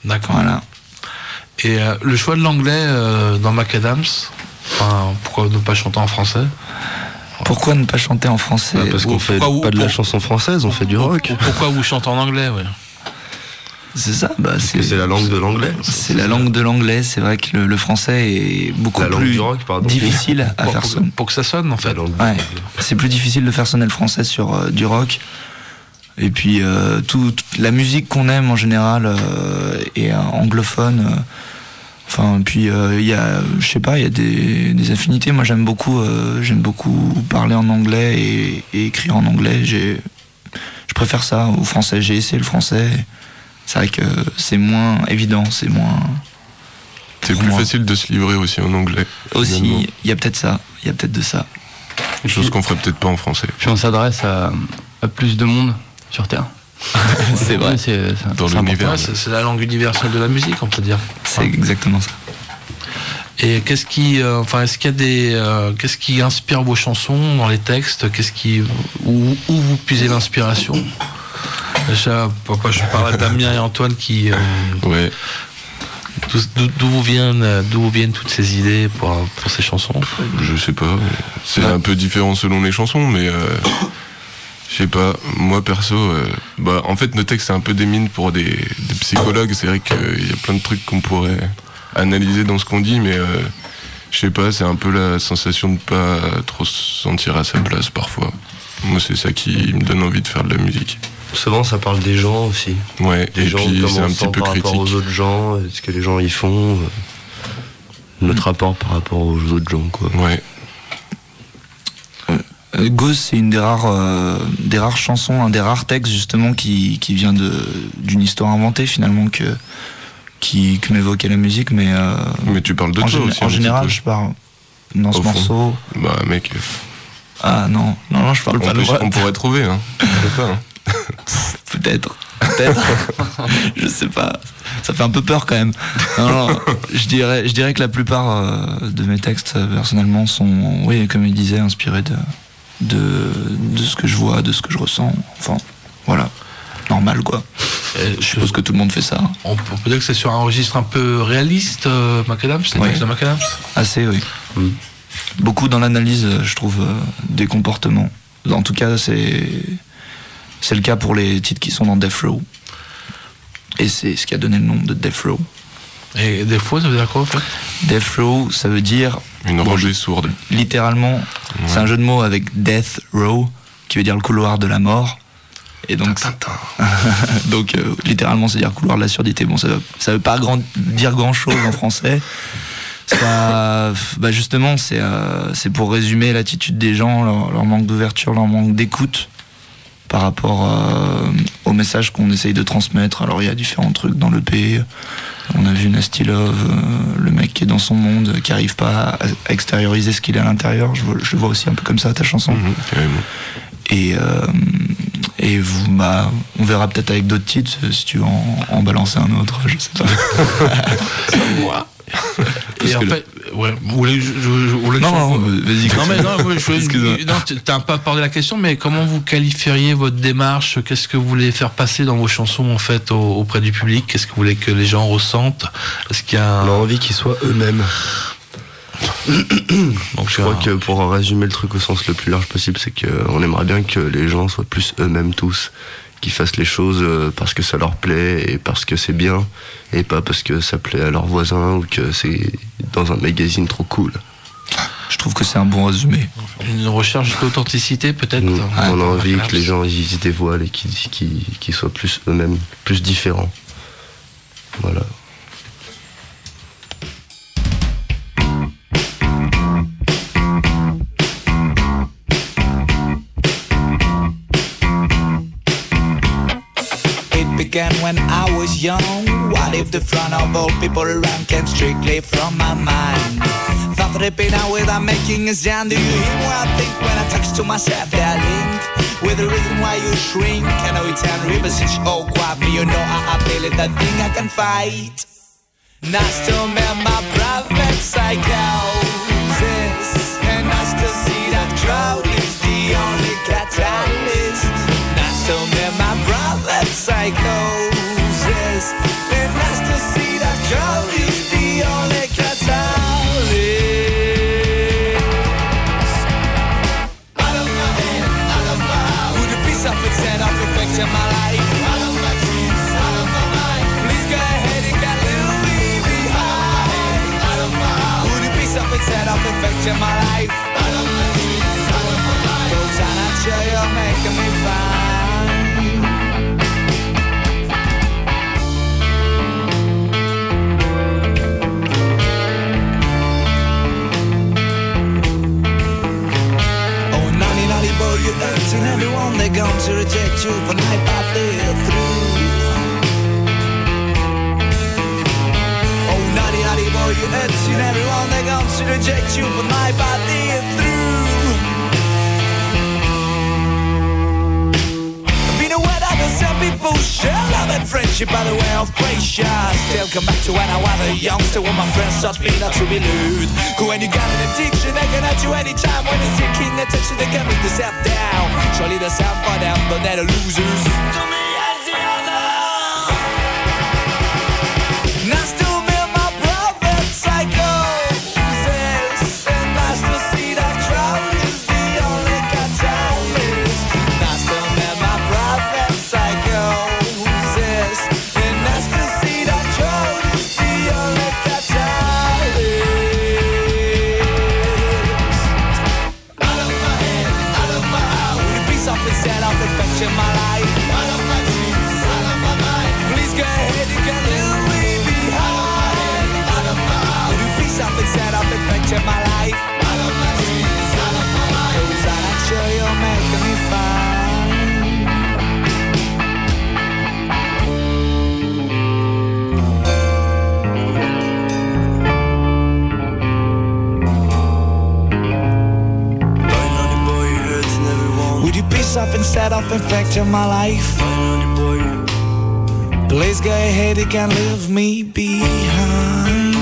Speaker 1: D'accord.
Speaker 2: Voilà.
Speaker 1: Et euh, le choix de l'anglais euh, dans Macadams, enfin, pourquoi ne pas chanter en français?
Speaker 2: Pourquoi ne pas chanter en français?
Speaker 4: Ah, parce qu'on fait
Speaker 1: pourquoi vous-
Speaker 4: pas de la
Speaker 1: pour-
Speaker 4: chanson française, on fait du rock.
Speaker 1: Ou pourquoi vous chantez en anglais, ouais.
Speaker 2: C'est ça, bah,
Speaker 4: Parce que c'est la langue de l'anglais.
Speaker 2: C'est la langue de l'anglais. C'est vrai que le, le français est beaucoup
Speaker 4: La langue
Speaker 2: plus
Speaker 4: du rock, pardon.
Speaker 2: difficile à
Speaker 1: Pour,
Speaker 2: faire
Speaker 1: pour-
Speaker 2: sonner.
Speaker 1: pour que ça sonne, en
Speaker 4: La
Speaker 1: fait.
Speaker 4: langue du
Speaker 2: Ouais,
Speaker 4: rock.
Speaker 2: c'est plus difficile de faire sonner le français sur euh, du rock. Et puis euh, tout, toute la musique qu'on aime en général euh, est euh, anglophone. euh, Enfin, puis il y a, je sais pas, il y a des, des affinités. Moi, j'aime beaucoup, euh, j'aime beaucoup parler en anglais et, et écrire en anglais. J'ai, je préfère ça au français. J'ai essayé le français. C'est vrai que c'est moins évident, c'est moins.
Speaker 3: C'est
Speaker 2: pour
Speaker 3: plus
Speaker 2: moi.
Speaker 3: facile de se livrer aussi en anglais.
Speaker 2: Aussi,
Speaker 3: finalement.
Speaker 2: il y a peut-être ça. Il y a peut-être de ça.
Speaker 3: Chose qu'on ferait peut-être pas en français.
Speaker 6: Puis on s'adresse à, à plus de monde sur Terre.
Speaker 2: C'est vrai.
Speaker 6: C'est, c'est,
Speaker 3: Dans
Speaker 6: c'est
Speaker 3: l'univers.
Speaker 1: Ouais, c'est, c'est la langue universelle de la musique, on peut dire.
Speaker 2: C'est exactement ça.
Speaker 1: Et qu'est-ce qui, euh, enfin, est-ce qu'il y a des, euh, qu'est-ce qui inspire vos chansons dans les textes? Qu'est-ce qui, où, où vous puisez l'inspiration? Déjà, papa, je parle à Damien et Antoine qui, euh,
Speaker 3: Ouais.
Speaker 1: d'où, d'où vous viennent, d'où vous viennent toutes ces idées pour, pour ces chansons?
Speaker 3: Je sais pas. C'est un peu différent selon les chansons, mais euh, je sais pas. Moi perso, euh, bah en fait nos textes c'est un peu des mines pour des, des psychologues. C'est vrai qu'il y a plein de trucs qu'on pourrait analyser dans ce qu'on dit, mais euh, je sais pas. C'est un peu la sensation de pas trop se sentir à sa place parfois. Moi c'est ça qui me donne envie de faire de la musique.
Speaker 4: Souvent, ça parle des gens aussi.
Speaker 3: Ouais.
Speaker 4: Des
Speaker 3: Et
Speaker 4: gens,
Speaker 3: puis
Speaker 4: comment
Speaker 3: c'est
Speaker 4: on
Speaker 3: un
Speaker 4: se
Speaker 3: petit
Speaker 4: sent
Speaker 3: peu
Speaker 4: par rapport aux
Speaker 3: critique.
Speaker 4: autres gens, ce que les gens y font, euh, notre rapport par rapport aux autres gens, quoi.
Speaker 3: Ouais.
Speaker 2: Euh, Ghost, c'est une des rares, euh, des rares chansons, un des rares textes justement qui, qui vient de, d'une histoire inventée finalement que, qui, que m'évoquait la musique, mais euh,
Speaker 3: Mais tu parles de
Speaker 2: en,
Speaker 3: toi
Speaker 2: gén-
Speaker 3: aussi.
Speaker 2: en
Speaker 3: un
Speaker 2: général,
Speaker 3: petit
Speaker 2: je parle dans ce
Speaker 3: Au fond.
Speaker 2: morceau.
Speaker 3: peu. Bah mec,
Speaker 2: Ah non, non, non, je parle
Speaker 3: on,
Speaker 2: pas
Speaker 3: peut-
Speaker 2: de moi.
Speaker 3: on pourrait trouver. Hein. Je sais pas. Hein.
Speaker 2: Peut-être, peut-être. Je sais pas. Ça fait un peu peur quand même. Non, non, je dirais, je dirais que la plupart euh, de mes textes euh, personnellement sont, oui, comme il disait, inspirés de, de, de ce que je vois, de ce que je ressens. Enfin, voilà, normal quoi.
Speaker 1: Et
Speaker 2: Je suppose que tout le monde fait ça.
Speaker 1: On peut on peut dire que c'est sur un registre un peu réaliste, euh, Macadams, les
Speaker 2: Ouais.
Speaker 1: textes de Macadams.
Speaker 2: Assez, oui.
Speaker 4: Mm.
Speaker 2: Beaucoup dans l'analyse, euh, je trouve, euh, des comportements. En tout cas, c'est c'est le cas pour les titres qui sont dans Death Row. Et c'est ce qui a donné le nom de Death Row.
Speaker 1: Et des fois, ça veut dire quoi en fait?
Speaker 2: Death Row, ça veut dire
Speaker 3: Une
Speaker 2: Bon,
Speaker 3: rangée sourde.
Speaker 2: littéralement, c'est un jeu de mots avec Death Row, qui veut dire le couloir de la mort. Et donc, donc euh, littéralement, c'est dire couloir de la surdité. Bon, ça veut, ça veut pas grand, dire grand chose en français. Ça, bah justement, c'est euh, c'est pour résumer l'attitude des gens, leur, leur manque d'ouverture, leur manque d'écoute par rapport euh, au message qu'on essaye de transmettre. Alors il y a différents trucs dans l'E P. On a vu Nasty Love, euh, le mec qui est dans son monde, qui arrive pas à, à extérioriser ce qu'il est à l'intérieur. Je, vois- je le vois aussi un peu comme ça, ta chanson.
Speaker 3: Mhm, carrément.
Speaker 2: Et, euh, et vous, bah, on verra peut-être avec d'autres titres, si tu veux en, en balancer un autre, je sais pas.
Speaker 1: Et
Speaker 2: Parce
Speaker 1: en
Speaker 2: que
Speaker 1: fait, ouais, vous voulez, je, je- je- vous voulez que
Speaker 2: Non,
Speaker 1: je-
Speaker 2: non, vas-y.
Speaker 1: Non mais non, ouais, je voulais-
Speaker 2: Excuse-moi.
Speaker 1: non, t- t'as un peu abordé la question, mais comment vous qualifieriez votre démarche? Qu'est-ce que vous voulez faire passer dans vos chansons en fait au- auprès du public? Qu'est-ce que vous voulez que les gens ressentent? Est-ce qu'il y a un...
Speaker 4: On a envie qu'ils soient eux-mêmes.
Speaker 1: Donc,
Speaker 4: Je crois que pour résumer le truc au sens le plus large possible, c'est qu'on aimerait bien que les gens soient plus eux-mêmes tous, qu'ils fassent les choses euh, parce que ça leur plaît et parce que c'est bien, et pas parce que ça plaît à leurs voisins ou que c'est dans un magazine trop cool.
Speaker 2: Je trouve que c'est un bon résumé.
Speaker 1: une recherche d'authenticité peut-être.
Speaker 4: Nous,
Speaker 1: Ouais,
Speaker 4: on a
Speaker 1: pour
Speaker 4: envie
Speaker 1: Macadams.
Speaker 4: que les gens ils se dévoilent et qu'ils qu'ils- qu'ils soient plus eux-mêmes, plus différents. Voilà.
Speaker 7: It began when I was young. What if the front of all people around came strictly from my mind? Thought ripping out without making a sound. Do you hear what I think when I talk to myself? That link with the reason why you shrink. I know it's unreal, since oh quite me, you know I, I feel it. That thing I can fight. Nice to meet my private psychosis, and nice to see that crowd is the only catalyst. Nice to meet my private psychosis, and nice to everyone, they're going to reject you for life I live through. Oh, naughty, naughty boy, you're hurting everyone, they're going to reject you for life I live through. Some people share love and friendship by the way of pressure. Still come back to when I was a youngster, when my friends taught me not to be lewd. Cause when you got an addiction, they can hurt you anytime. When you're seeking attention, they can bring themselves down. Surely the sound for them, but they're the losers. To me as the other. Nice to meet my prophet, psychosis. And nice to see that crowd is the only catalyst. Nice to meet my prophet. Psychosis, and nice to see that crowd is the only catalyst. Out of my head, out of my heart, with a piece of inside of infection my life. Out of my dreams, out of my mind. Please go ahead, you can leave me behind. Out of my heart, with a piece of inside of infection my life. Out of my dreams, out of my mind. Cause I'm not sure you're making me fine. Up instead of infecting my life. Please go ahead, you can leave me behind.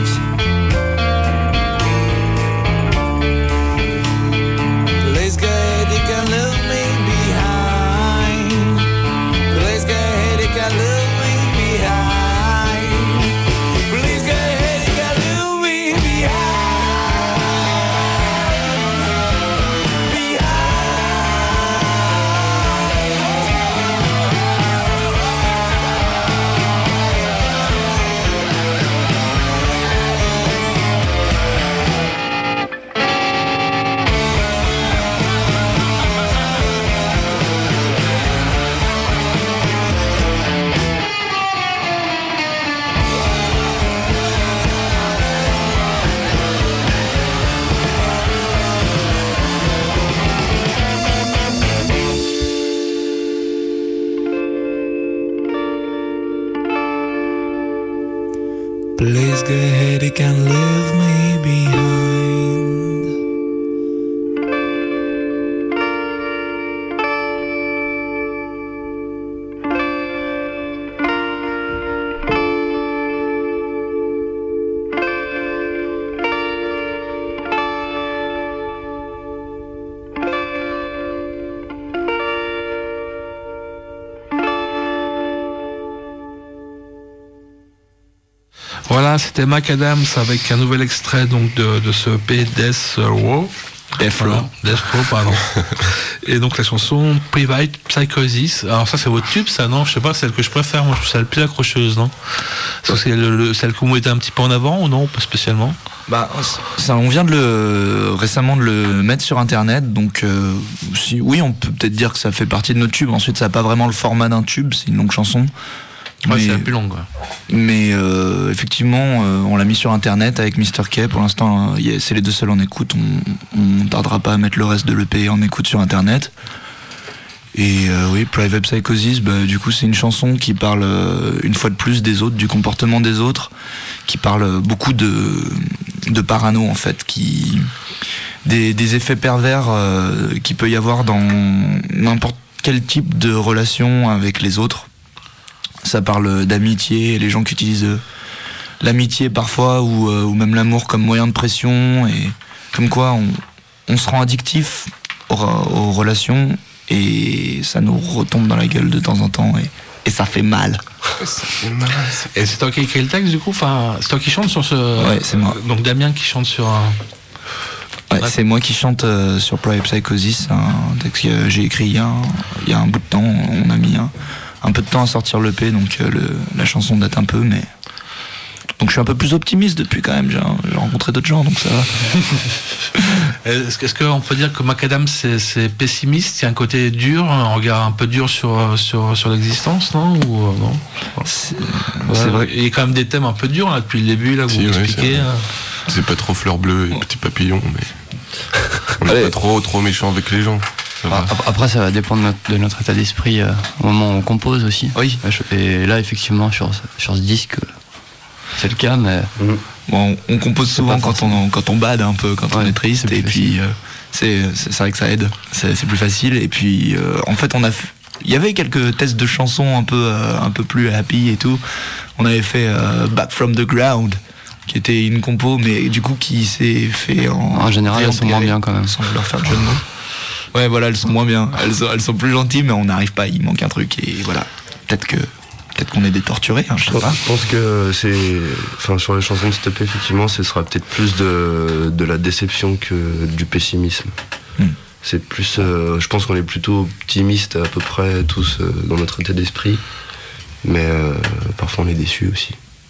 Speaker 7: Please go ahead, you can leave me behind. Please go ahead, you can leave me behind. Please go ahead, you can leave me behind. Please go ahead, you can leave me behind.
Speaker 1: Voilà, c'était Mac Adams avec un nouvel extrait donc de, de ce E P Death Row.
Speaker 2: Death Row.
Speaker 1: Death Row, pardon. Et donc la chanson Private Psychosis. Alors ça c'est votre tube, ça, non? Je sais pas, celle que je préfère, moi je trouve ça le plus accrocheuse, non? Est-ce que c'est le, le, celle que vous mettez un petit peu en avant ou non? Pas spécialement.
Speaker 2: Bah, ça, on vient de le récemment de le mettre sur internet, donc euh, si, oui, on peut peut-être dire que ça fait partie de notre tube. Ensuite, ça n'a pas vraiment le format d'un tube, c'est une longue chanson.
Speaker 1: Ouais,
Speaker 2: mais,
Speaker 1: c'est la plus longue. Ouais.
Speaker 2: Mais euh, effectivement, euh, on l'a mis sur internet avec mister K. Pour l'instant, euh, c'est les deux seuls en écoute. On ne tardera pas à mettre le reste de l'E P en écoute sur internet. Et euh, oui, Private Psychosis, bah, du coup, c'est une chanson qui parle euh, une fois de plus des autres, du comportement des autres, qui parle beaucoup de, de parano en fait, qui des, des effets pervers euh, qu'il peut y avoir dans n'importe quel type de relation avec les autres. Ça parle d'amitié, les gens qui utilisent euh, l'amitié parfois ou, euh, ou même l'amour comme moyen de pression, et comme quoi on, on se rend addictif aux, aux relations et ça nous retombe dans la gueule de temps en temps et, et ça fait mal.
Speaker 3: Ça fait mal.
Speaker 1: Et c'est toi qui écris le texte du coup, enfin, c'est toi qui chante sur ce.
Speaker 2: Ouais, c'est moi.
Speaker 1: Donc Damien qui chante sur un.
Speaker 2: Ouais, c'est moi qui chante euh, sur Private Psychosis, un texte que j'ai écrit il y, a un, il y a un bout de temps. On a mis un, un peu de temps à sortir l'E P, donc euh, le, la chanson date un peu, mais donc je suis un peu plus optimiste depuis quand même. J'ai, j'ai rencontré d'autres gens, donc ça va.
Speaker 1: Est-ce, est-ce qu'on peut dire que Mac Adams c'est, c'est pessimiste, il y a un côté dur, un regard un peu dur sur sur sur l'existence, non ou euh, non?
Speaker 2: C'est,
Speaker 1: ouais,
Speaker 2: c'est vrai.
Speaker 1: Il y a quand même des thèmes un peu durs là depuis le début là, vous
Speaker 3: Si, ouais,
Speaker 1: expliquez.
Speaker 3: c'est,
Speaker 1: hein.
Speaker 3: c'est pas trop fleurs bleues et petits papillons, mais on n'est pas trop trop méchant avec les gens. ça va.
Speaker 6: Après, ça va dépendre de notre, de notre état d'esprit euh, au moment où on compose aussi.
Speaker 2: Oui.
Speaker 6: Et là, effectivement, sur, sur ce disque, c'est le cas, mais...
Speaker 2: Mmh. Bon, on compose souvent quand on, quand on bade un peu, quand ouais, on est triste, et puis euh, c'est, c'est, c'est vrai que ça aide, c'est, c'est plus facile. Et puis, euh, en fait, on a... F... Il y avait quelques tests de chansons un peu, euh, un peu plus happy et tout. On avait fait euh, Back from the Ground, qui était une compo, mais du coup qui s'est fait en...
Speaker 6: En général, elles sont moins bien quand même.
Speaker 2: Sans leur faire de jeu de mots. Ouais, voilà, elles sont moins bien. Elles sont, elles sont plus gentilles, mais on n'arrive pas, il manque un truc. Et voilà, peut-être que... Peut-être qu'on est des torturés, hein, je sais pas.
Speaker 4: Je pense que c'est, enfin, sur les chansons de Stop, effectivement, ce sera peut-être plus de, de la déception que du pessimisme. Mm. C'est plus, euh, je pense qu'on est plutôt optimistes à peu près tous euh, dans notre état d'esprit, mais euh, parfois on est déçus aussi.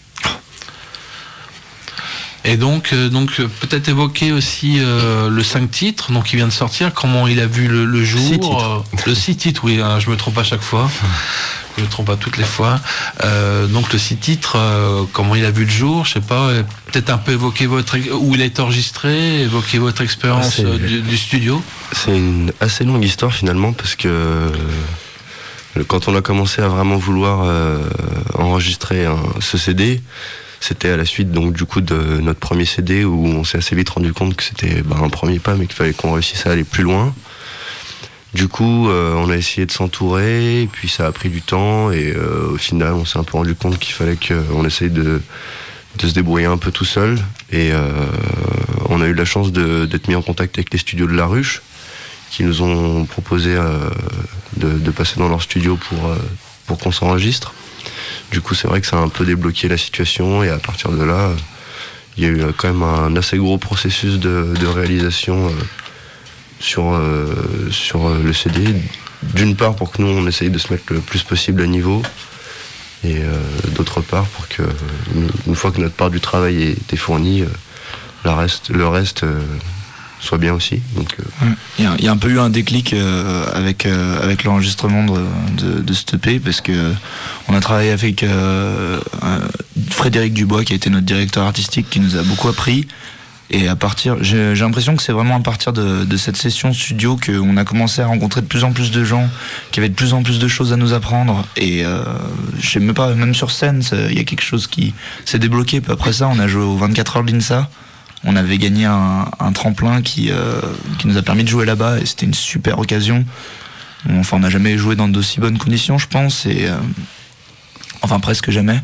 Speaker 1: Et donc, euh, donc peut-être évoquer aussi euh, le cinq titres, donc il vient de sortir, comment il a vu le, le jour.
Speaker 4: six titres.
Speaker 1: Euh, le six titres, oui, hein, je me trompe à chaque fois. Je me trompe pas toutes les fois. Euh, donc le six titres, euh, comment il a vu le jour, je sais pas, euh, peut-être un peu évoquer votre, où il a été enregistré, évoquer votre expérience
Speaker 4: ah,
Speaker 1: euh, du, du studio.
Speaker 4: C'est une assez longue histoire finalement, parce que euh, quand on a commencé à vraiment vouloir euh, enregistrer un, ce C D, c'était à la suite donc du coup de notre premier C D où on s'est assez vite rendu compte que c'était bah, un premier pas, mais qu'il fallait qu'on réussisse à aller plus loin. Du coup, euh, on a essayé de s'entourer, et puis ça a pris du temps, et euh, au final, on s'est un peu rendu compte qu'il fallait qu'on essaye de, de se débrouiller un peu tout seul. Et euh, on a eu la chance de, d'être mis en contact avec les studios de La Ruche, qui nous ont proposé euh, de, de passer dans leur studio pour, euh, pour qu'on s'enregistre. Du coup, c'est vrai que ça a un peu débloqué la situation, et à partir de là, il y a eu quand même un assez gros processus de, de réalisation. Euh, sur, euh, sur le C D, d'une part pour que nous on essaye de se mettre le plus possible à niveau, et euh, d'autre part pour que une fois que notre part du travail était fournie, euh, la reste, le reste euh, soit bien aussi. Donc, euh...
Speaker 2: il, y a, il y a un peu eu un déclic euh, avec, euh, avec l'enregistrement de, de, de cet E P, parce que on a travaillé avec euh, Frédéric Dubois, qui a été notre directeur artistique, qui nous a beaucoup appris. Et à partir, j'ai, j'ai l'impression que c'est vraiment à partir de, de cette session studio qu'on a commencé à rencontrer de plus en plus de gens, qui avaient de plus en plus de choses à nous apprendre. Et euh, je sais même pas, même sur scène, il y a quelque chose qui s'est débloqué. Puis après ça, on a joué aux vingt-quatre heures de l'I N S A. On avait gagné un, un tremplin qui, euh, qui nous a permis de jouer là-bas, et c'était une super occasion. Enfin, on n'a jamais joué dans d'aussi bonnes conditions, je pense, et euh, enfin presque jamais.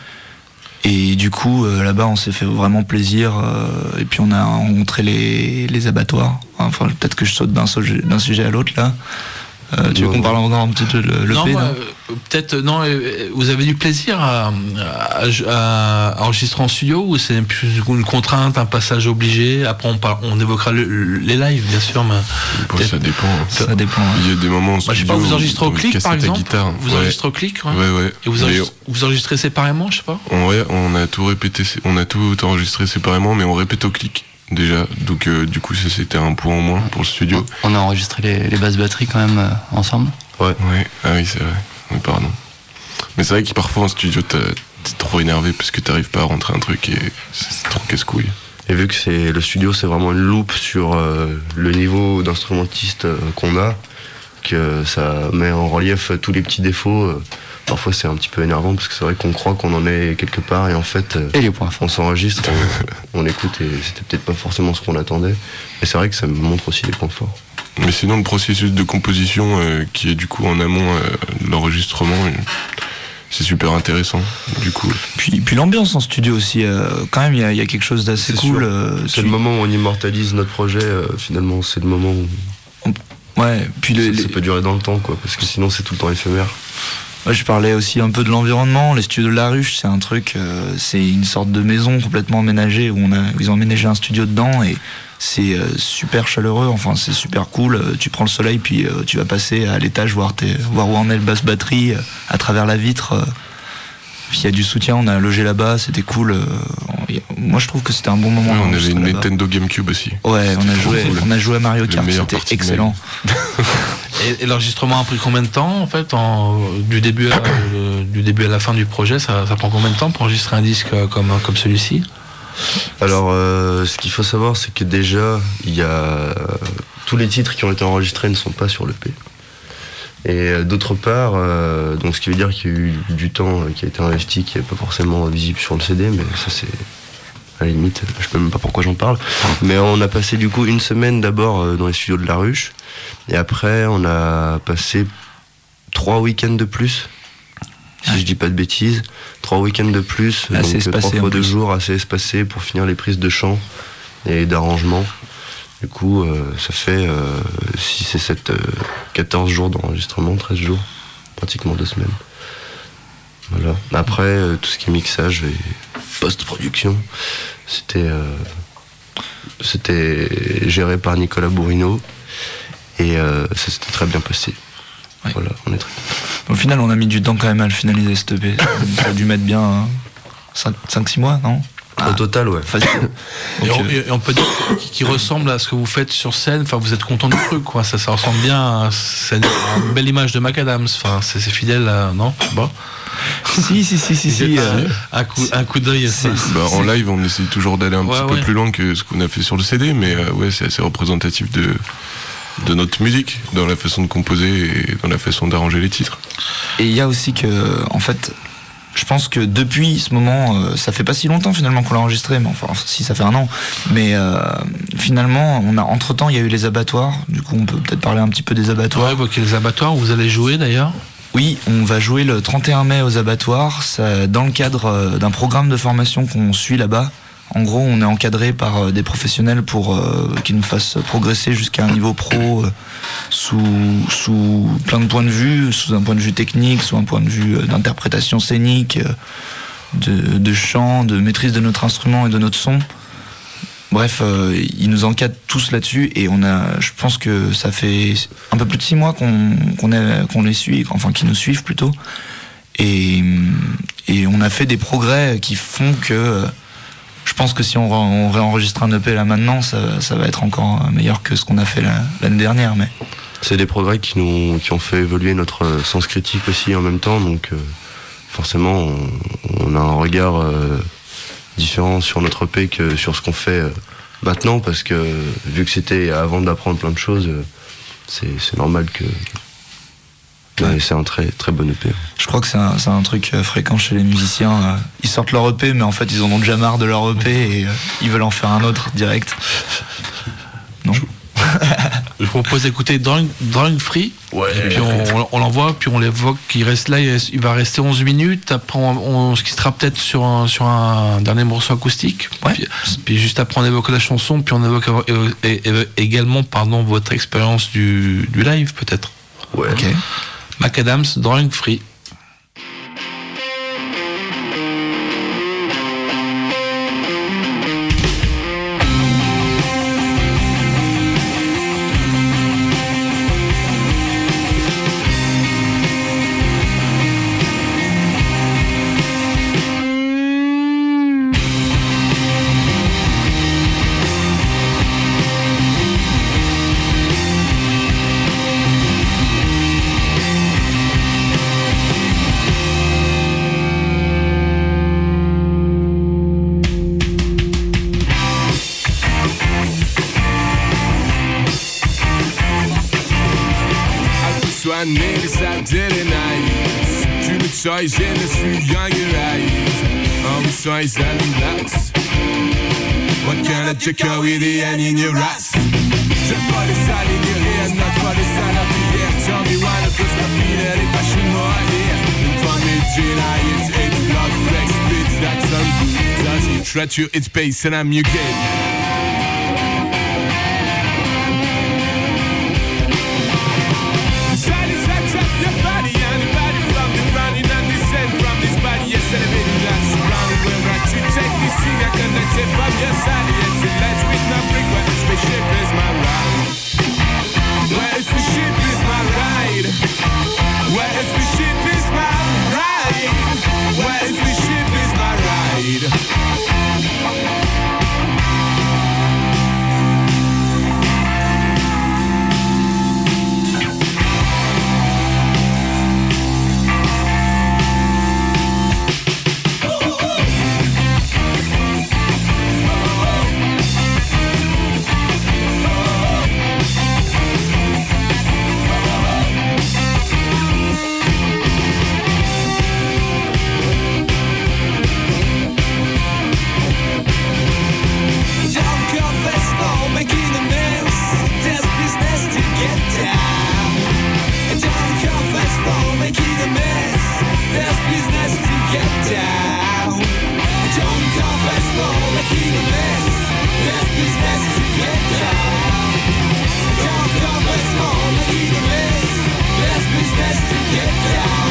Speaker 2: Et du coup, euh, là-bas, on s'est fait vraiment plaisir. Euh, et puis, on a rencontré les, les abattoirs. Enfin, peut-être que je saute d'un, sujet, d'un sujet à l'autre, là. Euh, tu veux qu'on parle encore un petit peu de l'E P,
Speaker 1: non, euh, peut-être, non, euh, vous avez du plaisir à, à, à, à enregistrer en studio, ou c'est plus une contrainte, un passage obligé? Après, on, parle, on évoquera le, les lives, bien sûr, mais...
Speaker 3: Bon, ça dépend.
Speaker 2: Ça, ça dépend.
Speaker 3: Il y a des moments en studio,
Speaker 1: bah, je sais pas, vous enregistrez au clic, par exemple?
Speaker 3: Guitare.
Speaker 1: Vous
Speaker 3: ouais.
Speaker 1: enregistrez au clic, ouais.
Speaker 3: Ouais, ouais.
Speaker 1: Et vous enregistrez, vous enregistrez séparément, je sais pas?
Speaker 3: Ouais, on a tout répété, on a tout enregistré séparément, mais on répète au clic. Déjà, donc euh, du coup ça c'était un point en moins pour le studio.
Speaker 6: On a enregistré les, les basses batteries quand même euh, ensemble.
Speaker 3: Ouais. Ouais. Ah oui c'est vrai. Oui, pardon. Mais c'est vrai que parfois en studio t'es trop énervé parce que t'arrives pas à rentrer un truc et c'est trop casse-couille.
Speaker 4: Et vu que c'est le studio, c'est vraiment une loupe sur euh, le niveau d'instrumentiste euh, qu'on a, que ça met en relief tous les petits défauts. Euh, Parfois c'est un petit peu énervant parce que c'est vrai qu'on croit qu'on en est quelque part et en fait
Speaker 6: et les points forts.
Speaker 4: On s'enregistre, on, on écoute et c'était peut-être pas forcément ce qu'on attendait. Mais c'est vrai que ça me montre aussi les points forts.
Speaker 3: Mais sinon le processus de composition euh, qui est du coup en amont euh, de l'enregistrement, euh, c'est super intéressant du coup.
Speaker 2: Puis, puis l'ambiance en studio aussi, euh, quand même il y, y a quelque chose d'assez
Speaker 4: c'est
Speaker 2: cool. Euh,
Speaker 4: c'est le moment où on immortalise notre projet, euh, finalement c'est le moment où
Speaker 2: on... ouais, puis le,
Speaker 4: ça,
Speaker 2: les...
Speaker 4: ça peut durer dans le temps quoi, parce que sinon c'est tout le temps éphémère.
Speaker 2: Ouais, je parlais aussi un peu de l'environnement. Les studios de La Ruche, c'est un truc, euh, c'est une sorte de maison complètement aménagée où on a, ils ont aménagé un studio dedans et c'est euh, super chaleureux. Enfin, c'est super cool. Euh, tu prends le soleil puis euh, tu vas passer à l'étage voir, tes, voir où en est le basse batterie euh, à travers la vitre. Euh. Puis il y a du soutien. On a logé là-bas, c'était cool. Euh, moi, je trouve que c'était un bon moment.
Speaker 3: Ouais, on avait une
Speaker 2: là-bas.
Speaker 3: Nintendo GameCube aussi.
Speaker 2: Ouais, on a joué,
Speaker 3: cool.
Speaker 2: on a joué à Mario Kart. C'était excellent.
Speaker 1: Et, et l'enregistrement a pris combien de temps en fait en, du, début à, euh, du début à la fin du projet, ça, ça prend combien de temps pour enregistrer un disque comme, comme celui-ci?
Speaker 4: Alors, euh, ce qu'il faut savoir, c'est que déjà, il y a tous les titres qui ont été enregistrés ne sont pas sur l'E P. Et euh, d'autre part, euh, donc ce qui veut dire qu'il y a eu du temps euh, qui a été investi, qui n'est pas forcément visible sur le C D, mais ça c'est à la limite, je sais même pas pourquoi j'en parle. Mais on a passé du coup une semaine d'abord euh, dans les studios de La Ruche, et après on a passé trois week-ends de plus. Si ouais. je dis pas de bêtises, trois week-ends de plus,
Speaker 2: assez
Speaker 4: donc trois fois deux jours assez espacés pour finir les prises de chant et d'arrangement. Du coup, euh, ça fait euh, six et sept, euh, quatorze jours d'enregistrement, treize jours, pratiquement deux semaines. Voilà. Après, euh, tout ce qui est mixage et post-production, c'était, euh, c'était géré par Nicolas Bourrineau et euh, ça s'était très bien passé.
Speaker 2: Ouais.
Speaker 4: Voilà, on est très...
Speaker 2: Au final, on a mis du temps quand même à le finaliser, cette E P. Ça a dû mettre bien hein, cinq six mois, non?
Speaker 4: Ah, au total, ouais.
Speaker 2: Facile.
Speaker 1: Et on, et on peut dire qu'il ressemble à ce que vous faites sur scène. Enfin, vous êtes content du truc, quoi. Ça, ça ressemble bien. À, c'est une belle image de Macadams. Enfin, c'est, c'est fidèle, à, non? Bon.
Speaker 2: Si, si, si, si, si. Euh,
Speaker 1: un coup, un coup d'œil.
Speaker 3: C'est, c'est, bah, en live, on essaye toujours d'aller un ouais, petit ouais. peu plus loin que ce qu'on a fait sur le C D, mais euh, ouais, c'est assez représentatif de. de notre musique, dans la façon de composer et dans la façon d'arranger les titres.
Speaker 2: Et il y a aussi que, en fait, je pense que depuis ce moment, euh, ça fait pas si longtemps finalement qu'on l'a enregistré, mais enfin, si ça fait un an, mais euh, finalement, on a, entre-temps, il y a eu les abattoirs, du coup on peut peut-être parler un petit peu des abattoirs.
Speaker 1: Ouais, évoquer les abattoirs, où vous allez jouer d'ailleurs ?
Speaker 2: Oui, on va jouer le trente et un mai aux abattoirs, ça, dans le cadre d'un programme de formation qu'on suit là-bas. En gros, on est encadré par des professionnels pour euh, qu'ils nous fassent progresser jusqu'à un niveau pro euh, sous, sous plein de points de vue, sous un point de vue technique, sous un point de vue euh, d'interprétation scénique, euh, de, de chant, de maîtrise de notre instrument et de notre son. Bref, euh, ils nous encadrent tous là-dessus et on a, je pense que ça fait un peu plus de six mois qu'on, qu'on, est, qu'on les suit, enfin qu'ils nous suivent plutôt. Et, et on a fait des progrès qui font que... Je pense que si on, on réenregistre un E P là maintenant, ça, ça va être encore meilleur que ce qu'on a fait la, l'année dernière. Mais
Speaker 4: c'est des progrès qui nous qui ont fait évoluer notre sens critique aussi en même temps. Donc euh, forcément, on, on a un regard euh, différent sur notre E P que sur ce qu'on fait euh, maintenant, parce que vu que c'était avant d'apprendre plein de choses, euh, c'est, c'est normal que. Ouais, c'est un très très bon E P.
Speaker 2: Je crois que c'est un, c'est un truc fréquent chez les musiciens. Ils sortent leur E P, mais en fait ils en ont déjà marre de leur E P et euh, ils veulent en faire un autre direct. Non.
Speaker 1: Je propose d'écouter Drunk, Drunk Free.
Speaker 4: Ouais.
Speaker 1: Et puis on, on, on l'envoie, puis on l'évoque. Il reste là, il va rester onze minutes. Après, on, on, ce qui sera peut-être sur un, sur un dernier morceau acoustique.
Speaker 2: Ouais.
Speaker 1: Puis, puis juste après, on évoque la chanson, puis on évoque et, et, et, également, pardon, votre expérience du, du live, peut-être.
Speaker 4: Ouais.
Speaker 2: Ok.
Speaker 1: Macadams, Drunk Free.
Speaker 5: Choice in the street on your eyes. I'm choice and relax. What kind of chick are with the end in your ass? Just for the side in your hair, not for the side of the air. Tell me why not just repeat it if I should know idea. And for me, Gina, it's eight blood flex bits. That's some does it threat you, it's bass and I'm your kid. get down. Don't confess more like you miss. There's business to get down. Don't confess more like you miss. There's business to get down.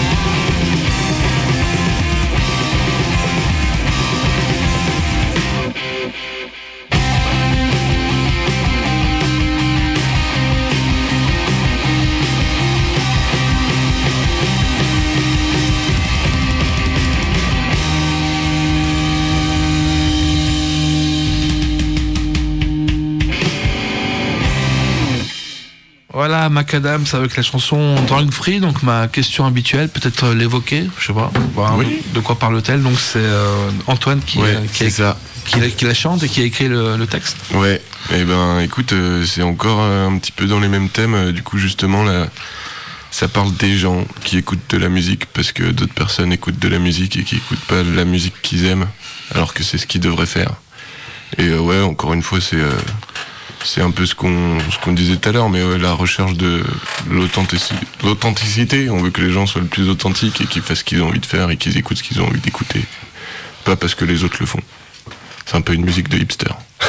Speaker 1: Voilà, Macadams avec la chanson Drunk Free. Donc ma question habituelle, peut-être l'évoquer, je sais pas. Voir
Speaker 3: Oui.
Speaker 1: De quoi parle-t-elle? Donc c'est euh, Antoine qui,
Speaker 3: Ouais,
Speaker 1: euh, qui,
Speaker 3: c'est ça.
Speaker 1: qui, la- qui la chante et qui a écrit le, le texte.
Speaker 3: Ouais, et ben écoute, euh, c'est encore euh, un petit peu dans les mêmes thèmes. euh, du coup, justement, là, ça parle des gens qui écoutent de la musique parce que d'autres personnes écoutent de la musique et qui écoutent pas la musique qu'ils aiment, alors que c'est ce qu'ils devraient faire. Et euh, ouais, encore une fois, c'est euh, c'est un peu ce qu'on ce qu'on disait tout à l'heure, mais ouais, la recherche de l'authenticité. L'authenticité, on veut que les gens soient le plus authentiques et qu'ils fassent ce qu'ils ont envie de faire et qu'ils écoutent ce qu'ils ont envie d'écouter, pas parce que les autres le font. C'est un peu une musique de hipster.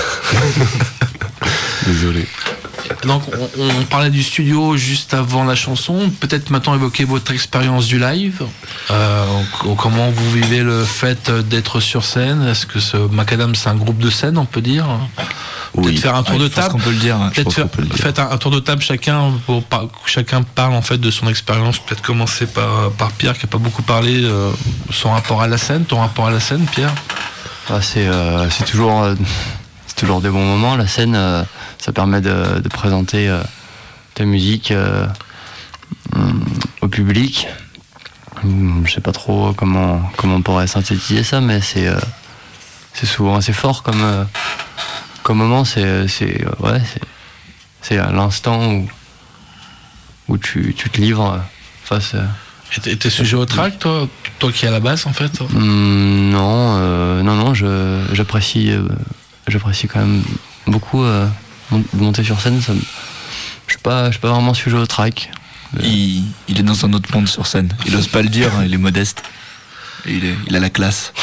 Speaker 3: Désolé.
Speaker 1: Donc on, on parlait du studio juste avant la chanson. Peut-être maintenant évoquer votre expérience du live. Euh, comment vous vivez le fait d'être sur scène? Est-ce que ce Macadam c'est un groupe de scène, on peut dire? Peut-être
Speaker 4: Oui.
Speaker 1: faire un tour
Speaker 2: Ouais,
Speaker 1: de
Speaker 2: je pense
Speaker 1: table.
Speaker 2: qu'on peut le dire.
Speaker 1: Peut-être
Speaker 4: pense
Speaker 1: faire,
Speaker 4: qu'on peut le dire.
Speaker 1: faites un, un tour de table chacun pour par- chacun parle en fait de son expérience. Peut-être commencer par, par Pierre qui a pas beaucoup parlé euh, son rapport à la scène, ton rapport à la scène, Pierre.
Speaker 6: Ah, c'est euh, c'est toujours, euh, c'est toujours des bons moments. La scène, euh, ça permet de, de présenter euh, ta musique euh, hum, au public. Hum, Je sais pas trop comment, comment on pourrait synthétiser ça, mais c'est euh, c'est souvent assez fort comme, euh, comme moment. C'est c'est, euh, ouais, c'est- c'est à l'instant où, où tu, tu te livres face. euh,
Speaker 1: Et t'es- t'es sujet au track, toi, toi qui es à la basse en fait.
Speaker 6: Hum, non, euh, non, non, je, j'apprécie, euh, j'apprécie quand même beaucoup euh, mon- monter sur scène. Ça me- je suis pas, je suis pas vraiment sujet au track.
Speaker 2: Il, il est dans un autre monde sur scène. Il ose pas le dire, hein, il est modeste. Et il, est, il a la classe.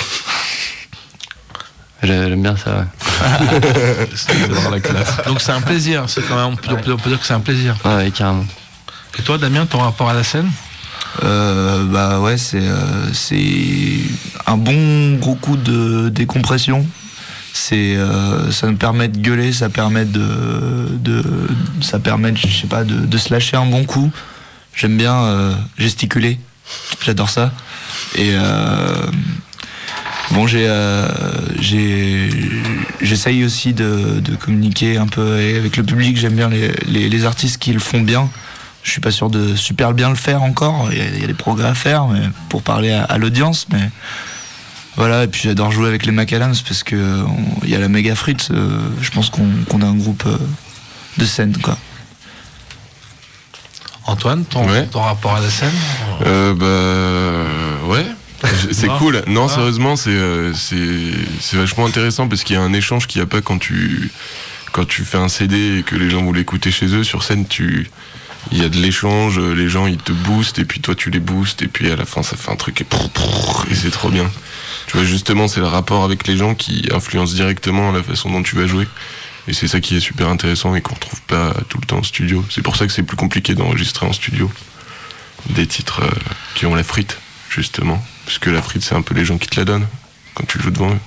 Speaker 6: J'ai- J'aime bien ça. Ouais.
Speaker 1: C'est dans la classe. Donc c'est un plaisir. C'est quand même, on peut, on peut- on peut dire que c'est un plaisir.
Speaker 6: Ouais, ouais, carrément.
Speaker 1: Et toi, Damien, ton rapport à la scène?
Speaker 2: Euh, bah ouais, c'est euh, c'est un bon gros coup de décompression. C'est euh, ça me permet de gueuler, ça permet de, de ça permet, je sais pas, de, de se lâcher un bon coup. J'aime bien euh, gesticuler, j'adore ça. Et euh, bon, j'ai euh, j'ai j'essaye aussi de, de communiquer un peu avec le public. J'aime bien les, les, les artistes qui le font bien. Je suis pas sûr de super bien le faire encore. Il y a, il y a des progrès à faire, mais pour parler à, à l'audience. Mais voilà. Et puis j'adore jouer avec les Macadams parce que on- il y a la Méga Frites. euh, je pense qu'on qu'on a un groupe euh, de scène, quoi.
Speaker 1: Antoine, ton,
Speaker 3: Ouais.
Speaker 1: ton rapport à la scène?
Speaker 3: Euh, bah ouais, Je- c'est
Speaker 1: Ah.
Speaker 3: cool. Non,
Speaker 1: Ah.
Speaker 3: sérieusement, c'est euh, c'est c'est vachement intéressant parce qu'il y a un échange qu'il n'y a pas quand tu quand tu fais un C D et que les gens vont l'écouter chez eux. Sur scène, tu il y a de l'échange, les gens ils te boostent et puis toi tu les boostes et puis à la fin ça fait un truc et, et c'est trop bien. Tu vois, justement, c'est le rapport avec les gens qui influence directement la façon dont tu vas jouer. Et c'est ça qui est super intéressant et qu'on retrouve pas tout le temps en studio. C'est pour ça que c'est plus compliqué d'enregistrer en studio des titres euh, qui ont la frite, justement. Parce que la frite, c'est un peu les gens qui te la donnent quand tu joues devant eux.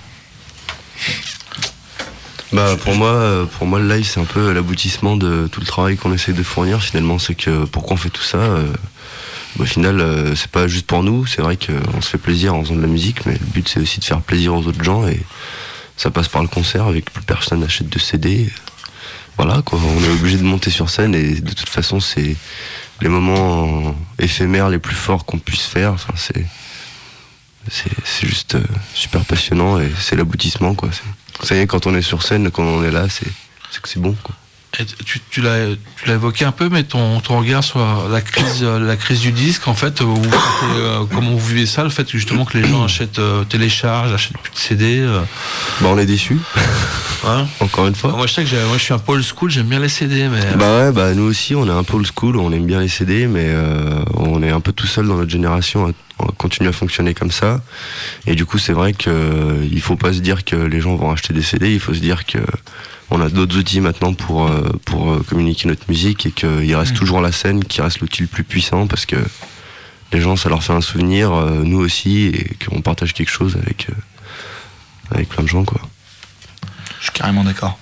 Speaker 4: Bah pour moi, euh, pour moi le live c'est un peu l'aboutissement de tout le travail qu'on essaie de fournir finalement. C'est que pourquoi on fait tout ça euh, bah, au final euh, c'est pas juste pour nous. C'est vrai qu'on se fait plaisir en faisant de la musique, mais le but c'est aussi de faire plaisir aux autres gens et ça passe par le concert avec plus personne n'achète de C D. Voilà quoi, on est obligé de monter sur scène et de toute façon c'est les moments éphémères les plus forts qu'on puisse faire. Enfin c'est c'est c'est juste euh, super passionnant et c'est l'aboutissement quoi. C'est- Ça y est, quand on est sur scène, quand on est là, c'est c'est que c'est bon quoi.
Speaker 1: Et tu, tu l'as tu l'as évoqué un peu, mais ton, ton regard sur la crise, euh, la crise du disque, en fait, vous, euh, comment vous vivez ça, le fait que justement que les gens achètent, euh, téléchargent, achètent plus de C D euh,
Speaker 4: Bah on est déçus,
Speaker 1: hein.
Speaker 4: encore une fois.
Speaker 1: Moi je sais que j'ai- moi, je suis un peu old school, j'aime bien les C D, mais euh,
Speaker 4: Bah ouais, bah nous aussi on est un peu old school, on aime bien les C D, mais euh, on est un peu tout seul dans notre génération à on continue à fonctionner comme ça. Et du coup, c'est vrai qu'il ne faut pas se dire que les gens vont acheter des C D, il faut se dire que on a d'autres outils maintenant pour, pour communiquer notre musique et qu'il reste mmh. toujours la scène qui reste l'outil le plus puissant parce que les gens, ça leur fait un souvenir, nous aussi, et qu'on partage quelque chose avec, avec plein de gens, quoi.
Speaker 2: Je suis carrément d'accord.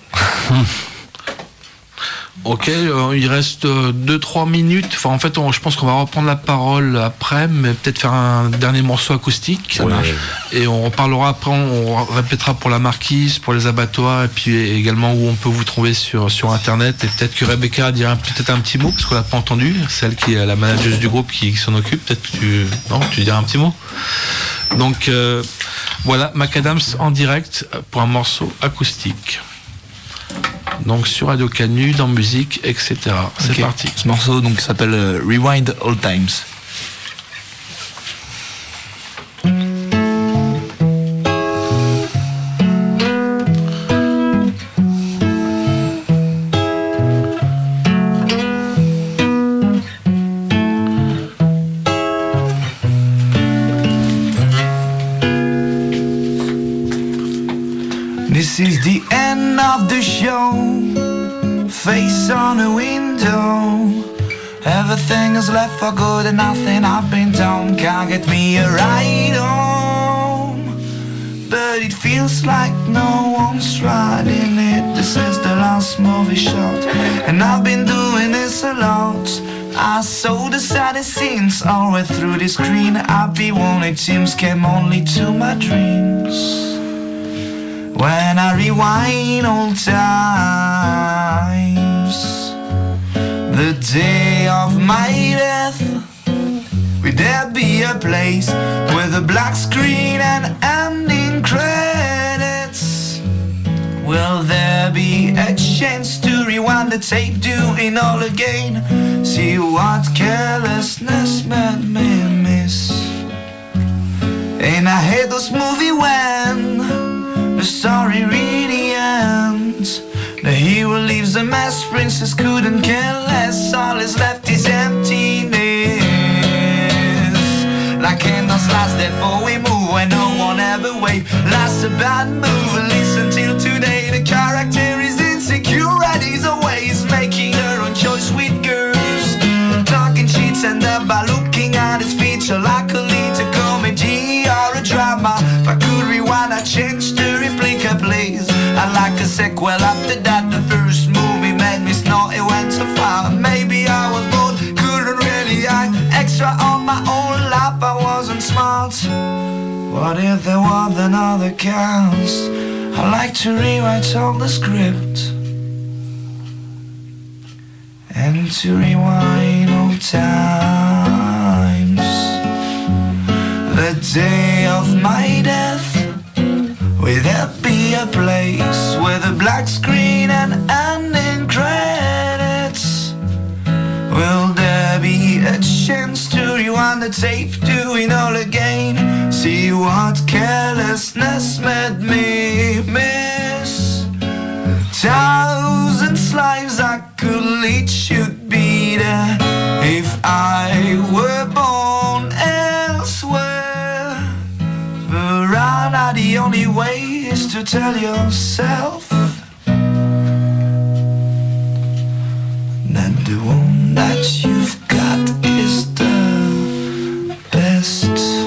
Speaker 1: Ok, euh, il reste deux trois minutes. Enfin, en fait, on, je pense qu'on va reprendre la parole après, mais peut-être faire un dernier morceau acoustique.
Speaker 4: Ça marche.
Speaker 1: Et on reparlera après, on répétera pour la marquise, pour les abattoirs, et puis également où on peut vous trouver sur, sur Internet. Et peut-être que Rebecca dira peut-être un petit mot, parce qu'on l'a pas entendu. Celle qui est la manageuse du groupe qui, qui s'en occupe. Peut-être que tu, non, tu diras un petit mot. Donc, euh, voilà, Macadams en direct pour un morceau acoustique. Donc sur Radio Canu, dans musique, et cetera. C'est
Speaker 2: okay.
Speaker 1: parti.
Speaker 2: Ce morceau donc s'appelle euh, Rewind All Times.
Speaker 7: This is the end of the show. Face on a window. Everything is left for good and nothing I've been done can't get me a ride home. But it feels like no one's riding it. This is the last movie shot, and I've been doing this a lot. I saw the saddest scenes all the way through the screen. I'd be wanted teams came only to my dreams. When I rewind old times, the day of my death, will there be a place with a black screen and ending credits? Will there be a chance to rewind the tape, do it all again? See what carelessness made me miss. And I hate those movies when the story really ends. The hero leaves a mess, princess couldn't care less. All is left is emptiness. Like candles last before we move, when no one ever wait. Last a bad move, at least until today. The character is insecure and he's always making her own choice with girls. Talking cheats and up by looking at his feature like a lead to comedy or a drama. If I could rewind, I'd change the replica, please. I'd like a sequel after that. The first movie made me snort, it went so far. Maybe I was bored, couldn't really act extra on my own life. I wasn't smart. What if there was another cast? I like to rewrite all the script and to rewind old times. The day of my death, will there be a place with a black screen and ending credits? Will there be a chance to rewind the tape, do it all again? See what carelessness made me miss. Thousands lives I could lead should be there if I were born elsewhere. But right now the only way is to tell yourself that the one that you've got is the best.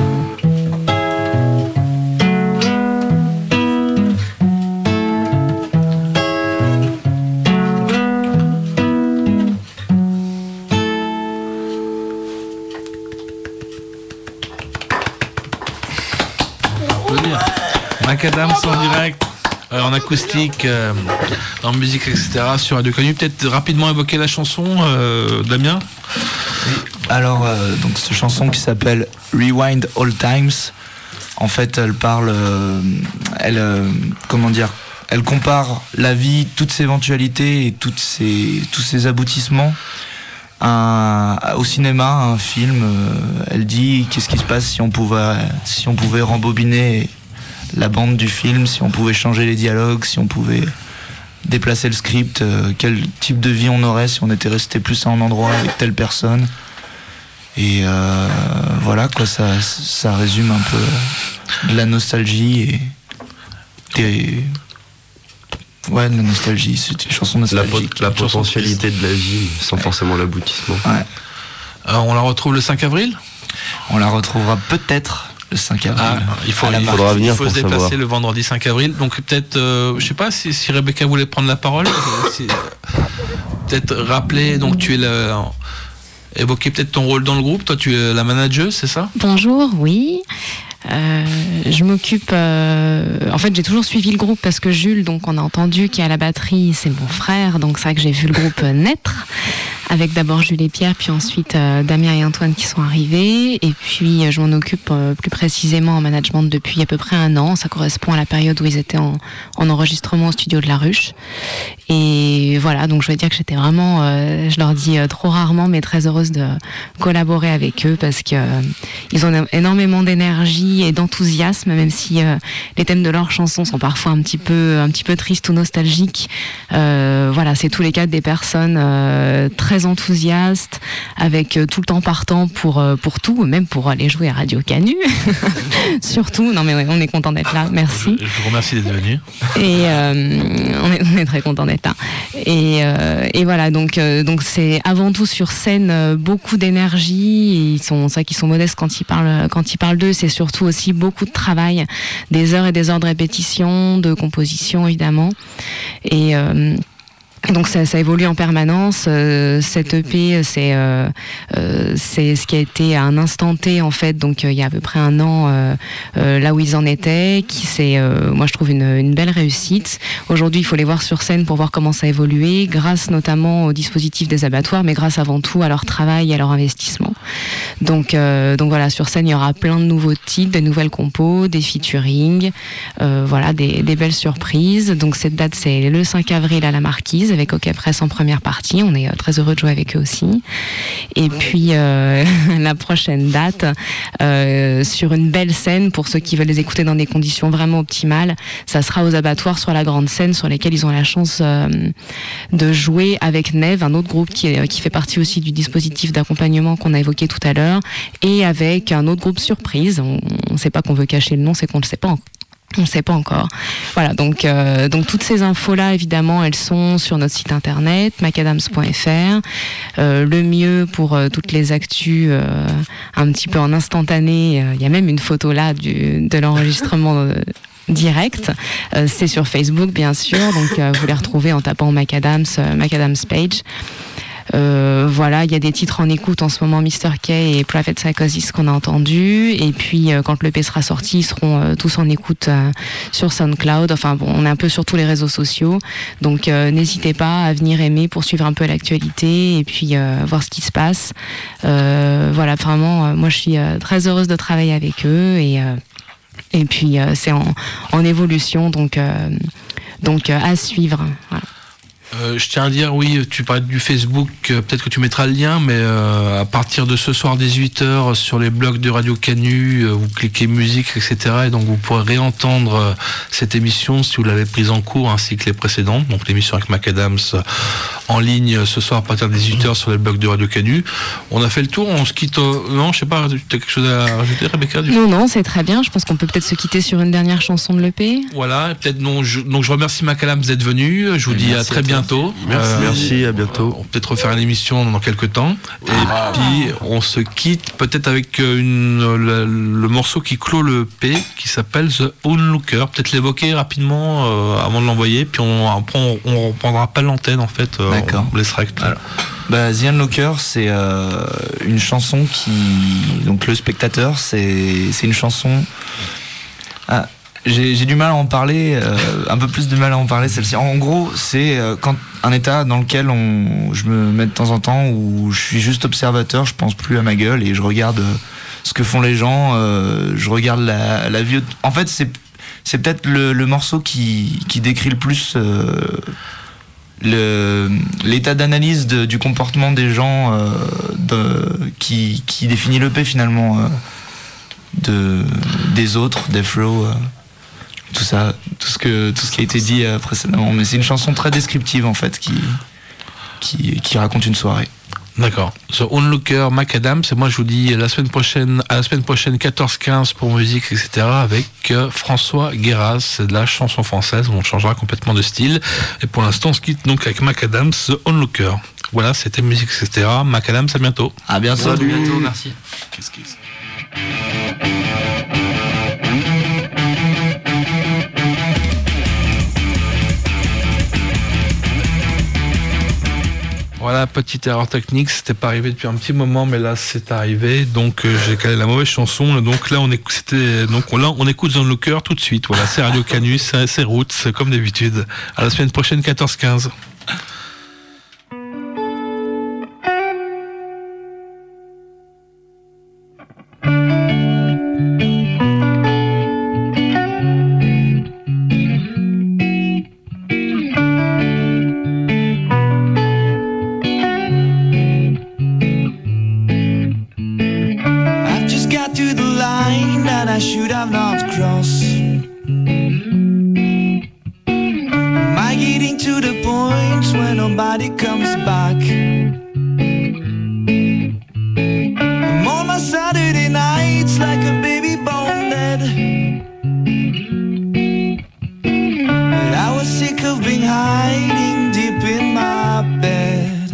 Speaker 1: Macadams en direct, euh, en acoustique, euh, en musique, et cetera sur Radio Canu. Peut-être rapidement évoquer la chanson, euh, Damien.
Speaker 2: Alors, euh, donc cette chanson qui s'appelle Rewind All Times, en fait, elle parle, euh, elle, euh, comment dire, elle compare la vie, toutes ses éventualités et toutes ses, tous ses aboutissements à, au cinéma, à un film. Euh, elle dit qu'est-ce qui se passe si on pouvait, si on pouvait rembobiner la bande du film, si on pouvait changer les dialogues, si on pouvait déplacer le script, euh, quel type de vie on aurait si on était resté plus à un endroit avec telle personne. Et euh, voilà quoi, ça, ça résume un peu de la nostalgie et des... Ouais, de la nostalgie, c'est une chanson nostalgique.
Speaker 4: La, la potentialité de la vie sans
Speaker 2: ouais.
Speaker 4: forcément l'aboutissement.
Speaker 2: Ouais.
Speaker 1: Euh, on la retrouve le cinq avril ?
Speaker 2: On la retrouvera peut-être le cinq avril.
Speaker 1: Ah, il faut,
Speaker 4: il faudra venir
Speaker 1: il faut
Speaker 4: pour
Speaker 1: se déplacer
Speaker 4: savoir.
Speaker 1: le vendredi cinq avril. Donc peut-être, euh, je sais pas si, si Rebecca voulait prendre la parole. si, peut-être rappeler, donc tu es le... Évoquer peut-être ton rôle dans le groupe. Toi, tu es la manageuse, c'est ça ?
Speaker 8: Bonjour, oui. Euh, je m'occupe... Euh, en fait, j'ai toujours suivi le groupe parce que Jules, donc on a entendu qui est à la batterie, c'est mon frère. Donc c'est vrai que j'ai vu le groupe naître. Avec d'abord Jules et Pierre, puis ensuite euh, Damien et Antoine qui sont arrivés. Et puis euh, je m'en occupe euh, plus précisément en management depuis à peu près un an. Ça correspond à la période où ils étaient en, en enregistrement au studio de La Ruche. Et voilà, donc je veux dire que j'étais vraiment, euh, je leur dis euh, trop rarement, mais très heureuse de collaborer avec eux parce que euh, ils ont énormément d'énergie et d'enthousiasme, même si euh, les thèmes de leurs chansons sont parfois un petit peu, un petit peu tristes ou nostalgiques. Euh, voilà, c'est tous les cas des personnes euh, très enthousiastes, avec euh, tout le temps partant pour euh, pour tout, même pour aller jouer à Radio Canu. Surtout, non mais ouais, on est content d'être là. Merci.
Speaker 1: Je, je vous remercie d'être venu.
Speaker 8: Et euh, on, est, on est très content d'être là. Et, euh, et voilà, donc euh, donc c'est avant tout sur scène euh, beaucoup d'énergie. Ils sont ça qu'ils sont modestes quand ils parlent quand ils parlent d'eux. C'est surtout aussi beaucoup de travail, des heures et des heures de répétition, de composition évidemment. Et euh, donc ça, ça évolue en permanence. Euh, cette E P, c'est euh, euh, c'est ce qui a été à un instant T en fait. Donc euh, il y a à peu près un an, euh, euh, là où ils en étaient, qui c'est, euh, moi je trouve une, une belle réussite. Aujourd'hui, il faut les voir sur scène pour voir comment ça a évolué, grâce notamment au dispositif des abattoirs, mais grâce avant tout à leur travail et à leur investissement. Donc euh, donc voilà, sur scène il y aura plein de nouveaux titres, des nouvelles compos, des featuring, euh, voilà, des, des belles surprises. Donc cette date c'est le cinq avril à la Marquise, avec OK Press en première partie. On est très heureux de jouer avec eux aussi. Et puis euh, la prochaine date, euh, sur une belle scène, pour ceux qui veulent les écouter dans des conditions vraiment optimales, ça sera aux abattoirs sur la grande scène, sur lesquelles ils ont la chance euh, de jouer avec Neve, un autre groupe qui, est, qui fait partie aussi du dispositif d'accompagnement qu'on a évoqué tout à l'heure, et avec un autre groupe surprise. On ne sait pas qu'on veut cacher le nom, c'est qu'on ne le sait pas encore. On ne sait pas encore. Voilà, donc, euh, donc toutes ces infos-là, évidemment, elles sont sur notre site internet, macadams point f r. Euh, le mieux pour euh, toutes les actus, euh, un petit peu en instantané, il euh, y a même une photo là du, de l'enregistrement euh, direct. Euh, c'est sur Facebook, bien sûr, donc euh, vous les retrouvez en tapant Macadams, euh, Macadams Page. Euh, voilà, il y a des titres en écoute en ce moment, mister K et Private Psychosis qu'on a entendu, et puis euh, quand l'E P sera sorti, ils seront euh, tous en écoute euh, sur SoundCloud. Enfin bon, on est un peu sur tous les réseaux sociaux, donc euh, n'hésitez pas à venir aimer pour suivre un peu l'actualité et puis euh, voir ce qui se passe. Euh, voilà, vraiment, euh, moi je suis euh, très heureuse de travailler avec eux, et euh, et puis euh, c'est en, en évolution, donc euh, donc euh, à suivre. Voilà.
Speaker 1: Euh, je tiens à dire, oui, tu parlais du Facebook, euh, peut-être que tu mettras le lien, mais euh, à partir de ce soir dix-huit heures, sur les blogs de Radio Canu, euh, vous cliquez musique, et cetera. Et donc vous pourrez réentendre euh, cette émission si vous l'avez prise en cours, ainsi que les précédentes. Donc l'émission avec Macadams euh, en ligne euh, ce soir à partir de dix-huit heures sur les blogs de Radio Canu. On a fait le tour, on se quitte. Euh, non, je sais pas, tu as quelque chose à rajouter, Rebecca?
Speaker 8: Non, non, c'est très bien. Je pense qu'on peut peut-être se quitter sur une dernière chanson de l'E P.
Speaker 1: Voilà, et peut-être non. Je, donc je remercie Macadams d'être venu. Je vous et dis à très à bientôt.
Speaker 4: Merci, euh, merci, à bientôt.
Speaker 1: On va peut-être refaire une émission dans quelques temps. Et ah, puis on se quitte peut-être avec une, le, le morceau qui clôt le P, qui s'appelle The Onlooker. Peut-être l'évoquer rapidement euh, avant de l'envoyer. Puis on, après on, on reprendra pas l'antenne en fait. Euh,
Speaker 2: D'accord.
Speaker 1: On laissera avec
Speaker 2: Alors, bah, The Onlooker, c'est euh, une chanson qui, donc le spectateur, c'est c'est une chanson. Ah. J'ai, j'ai du mal à en parler, euh, un peu plus de mal à en parler celle-ci. En gros, c'est euh, quand un état dans lequel on, je me mets de temps en temps où je suis juste observateur, je pense plus à ma gueule et je regarde euh, ce que font les gens, euh, je regarde la, la vie. En fait, c'est, c'est peut-être le, le morceau qui, qui décrit le plus euh, le, l'état d'analyse de, du comportement des gens euh, de, qui, qui définit l'E P finalement euh, de, des autres, Death Row. Euh. Tout ça, tout ce que tout ce qui a été dit euh, précédemment, mais c'est une chanson très descriptive en fait qui qui, qui raconte une soirée.
Speaker 1: D'accord. The Onlooker, Macadam, c'est moi je vous dis la semaine prochaine, à la semaine prochaine quatorze quinze pour musique, et cetera avec euh, François Guéras, c'est de la chanson française, on changera complètement de style. Et pour l'instant, on se quitte donc avec Macadam, The Onlooker. Voilà, c'était musique, et cetera. Macadam, à bientôt.
Speaker 2: À bientôt.
Speaker 6: Salut. À bientôt, merci.
Speaker 3: Qu'est-ce que c'est ?
Speaker 1: Voilà, petite erreur technique, c'était pas arrivé depuis un petit moment, mais là c'est arrivé, donc euh, j'ai calé la mauvaise chanson. Donc là on écoute, c'était, donc là on écoute The Onlooker tout de suite. Voilà, c'est Radio Canus, c'est, c'est Roots, comme d'habitude. À la semaine prochaine, quatorze quinze.
Speaker 7: I should have not crossed. Am I getting to the point where nobody comes back? I'm on my Saturday nights like a baby born dead. But I was sick of being hiding deep in my bed.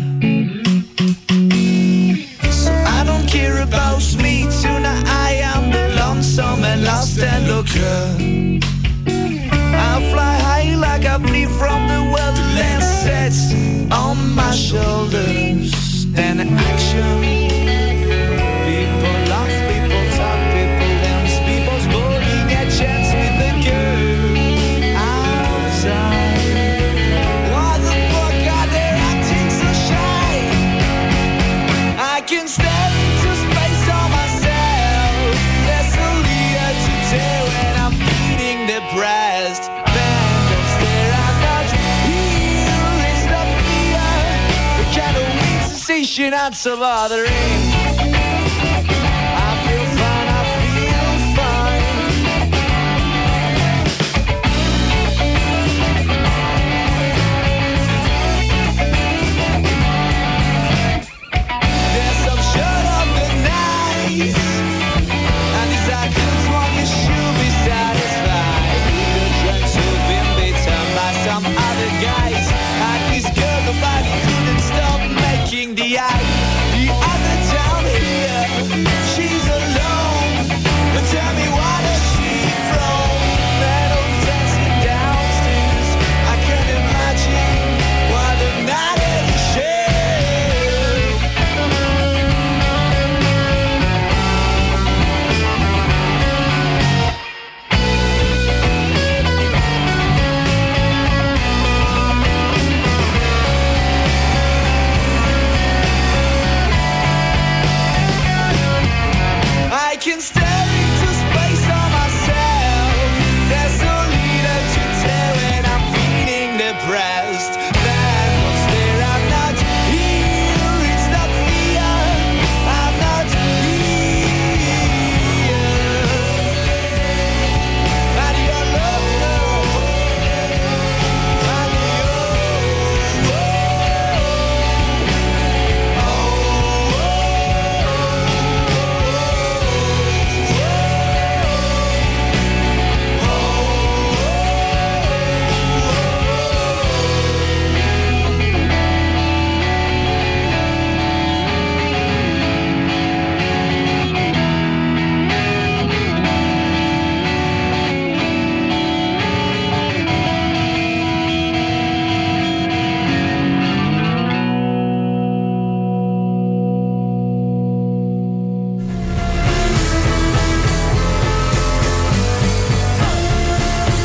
Speaker 7: So I don't care about me tonight. I am the lonesome and lost and looker. I fly high like I bleed from the world. The land sets on my shoulders. Then action. People laugh, people talk, people dance, people's bowling a chance with the girl outside. Why the fuck are they acting so shy? I can step into space on myself. There's a leader to tell when I'm feeling depressed. Man, don't stare, I'm not here. It's not fear. The kind of weird sensation I'm so bothering.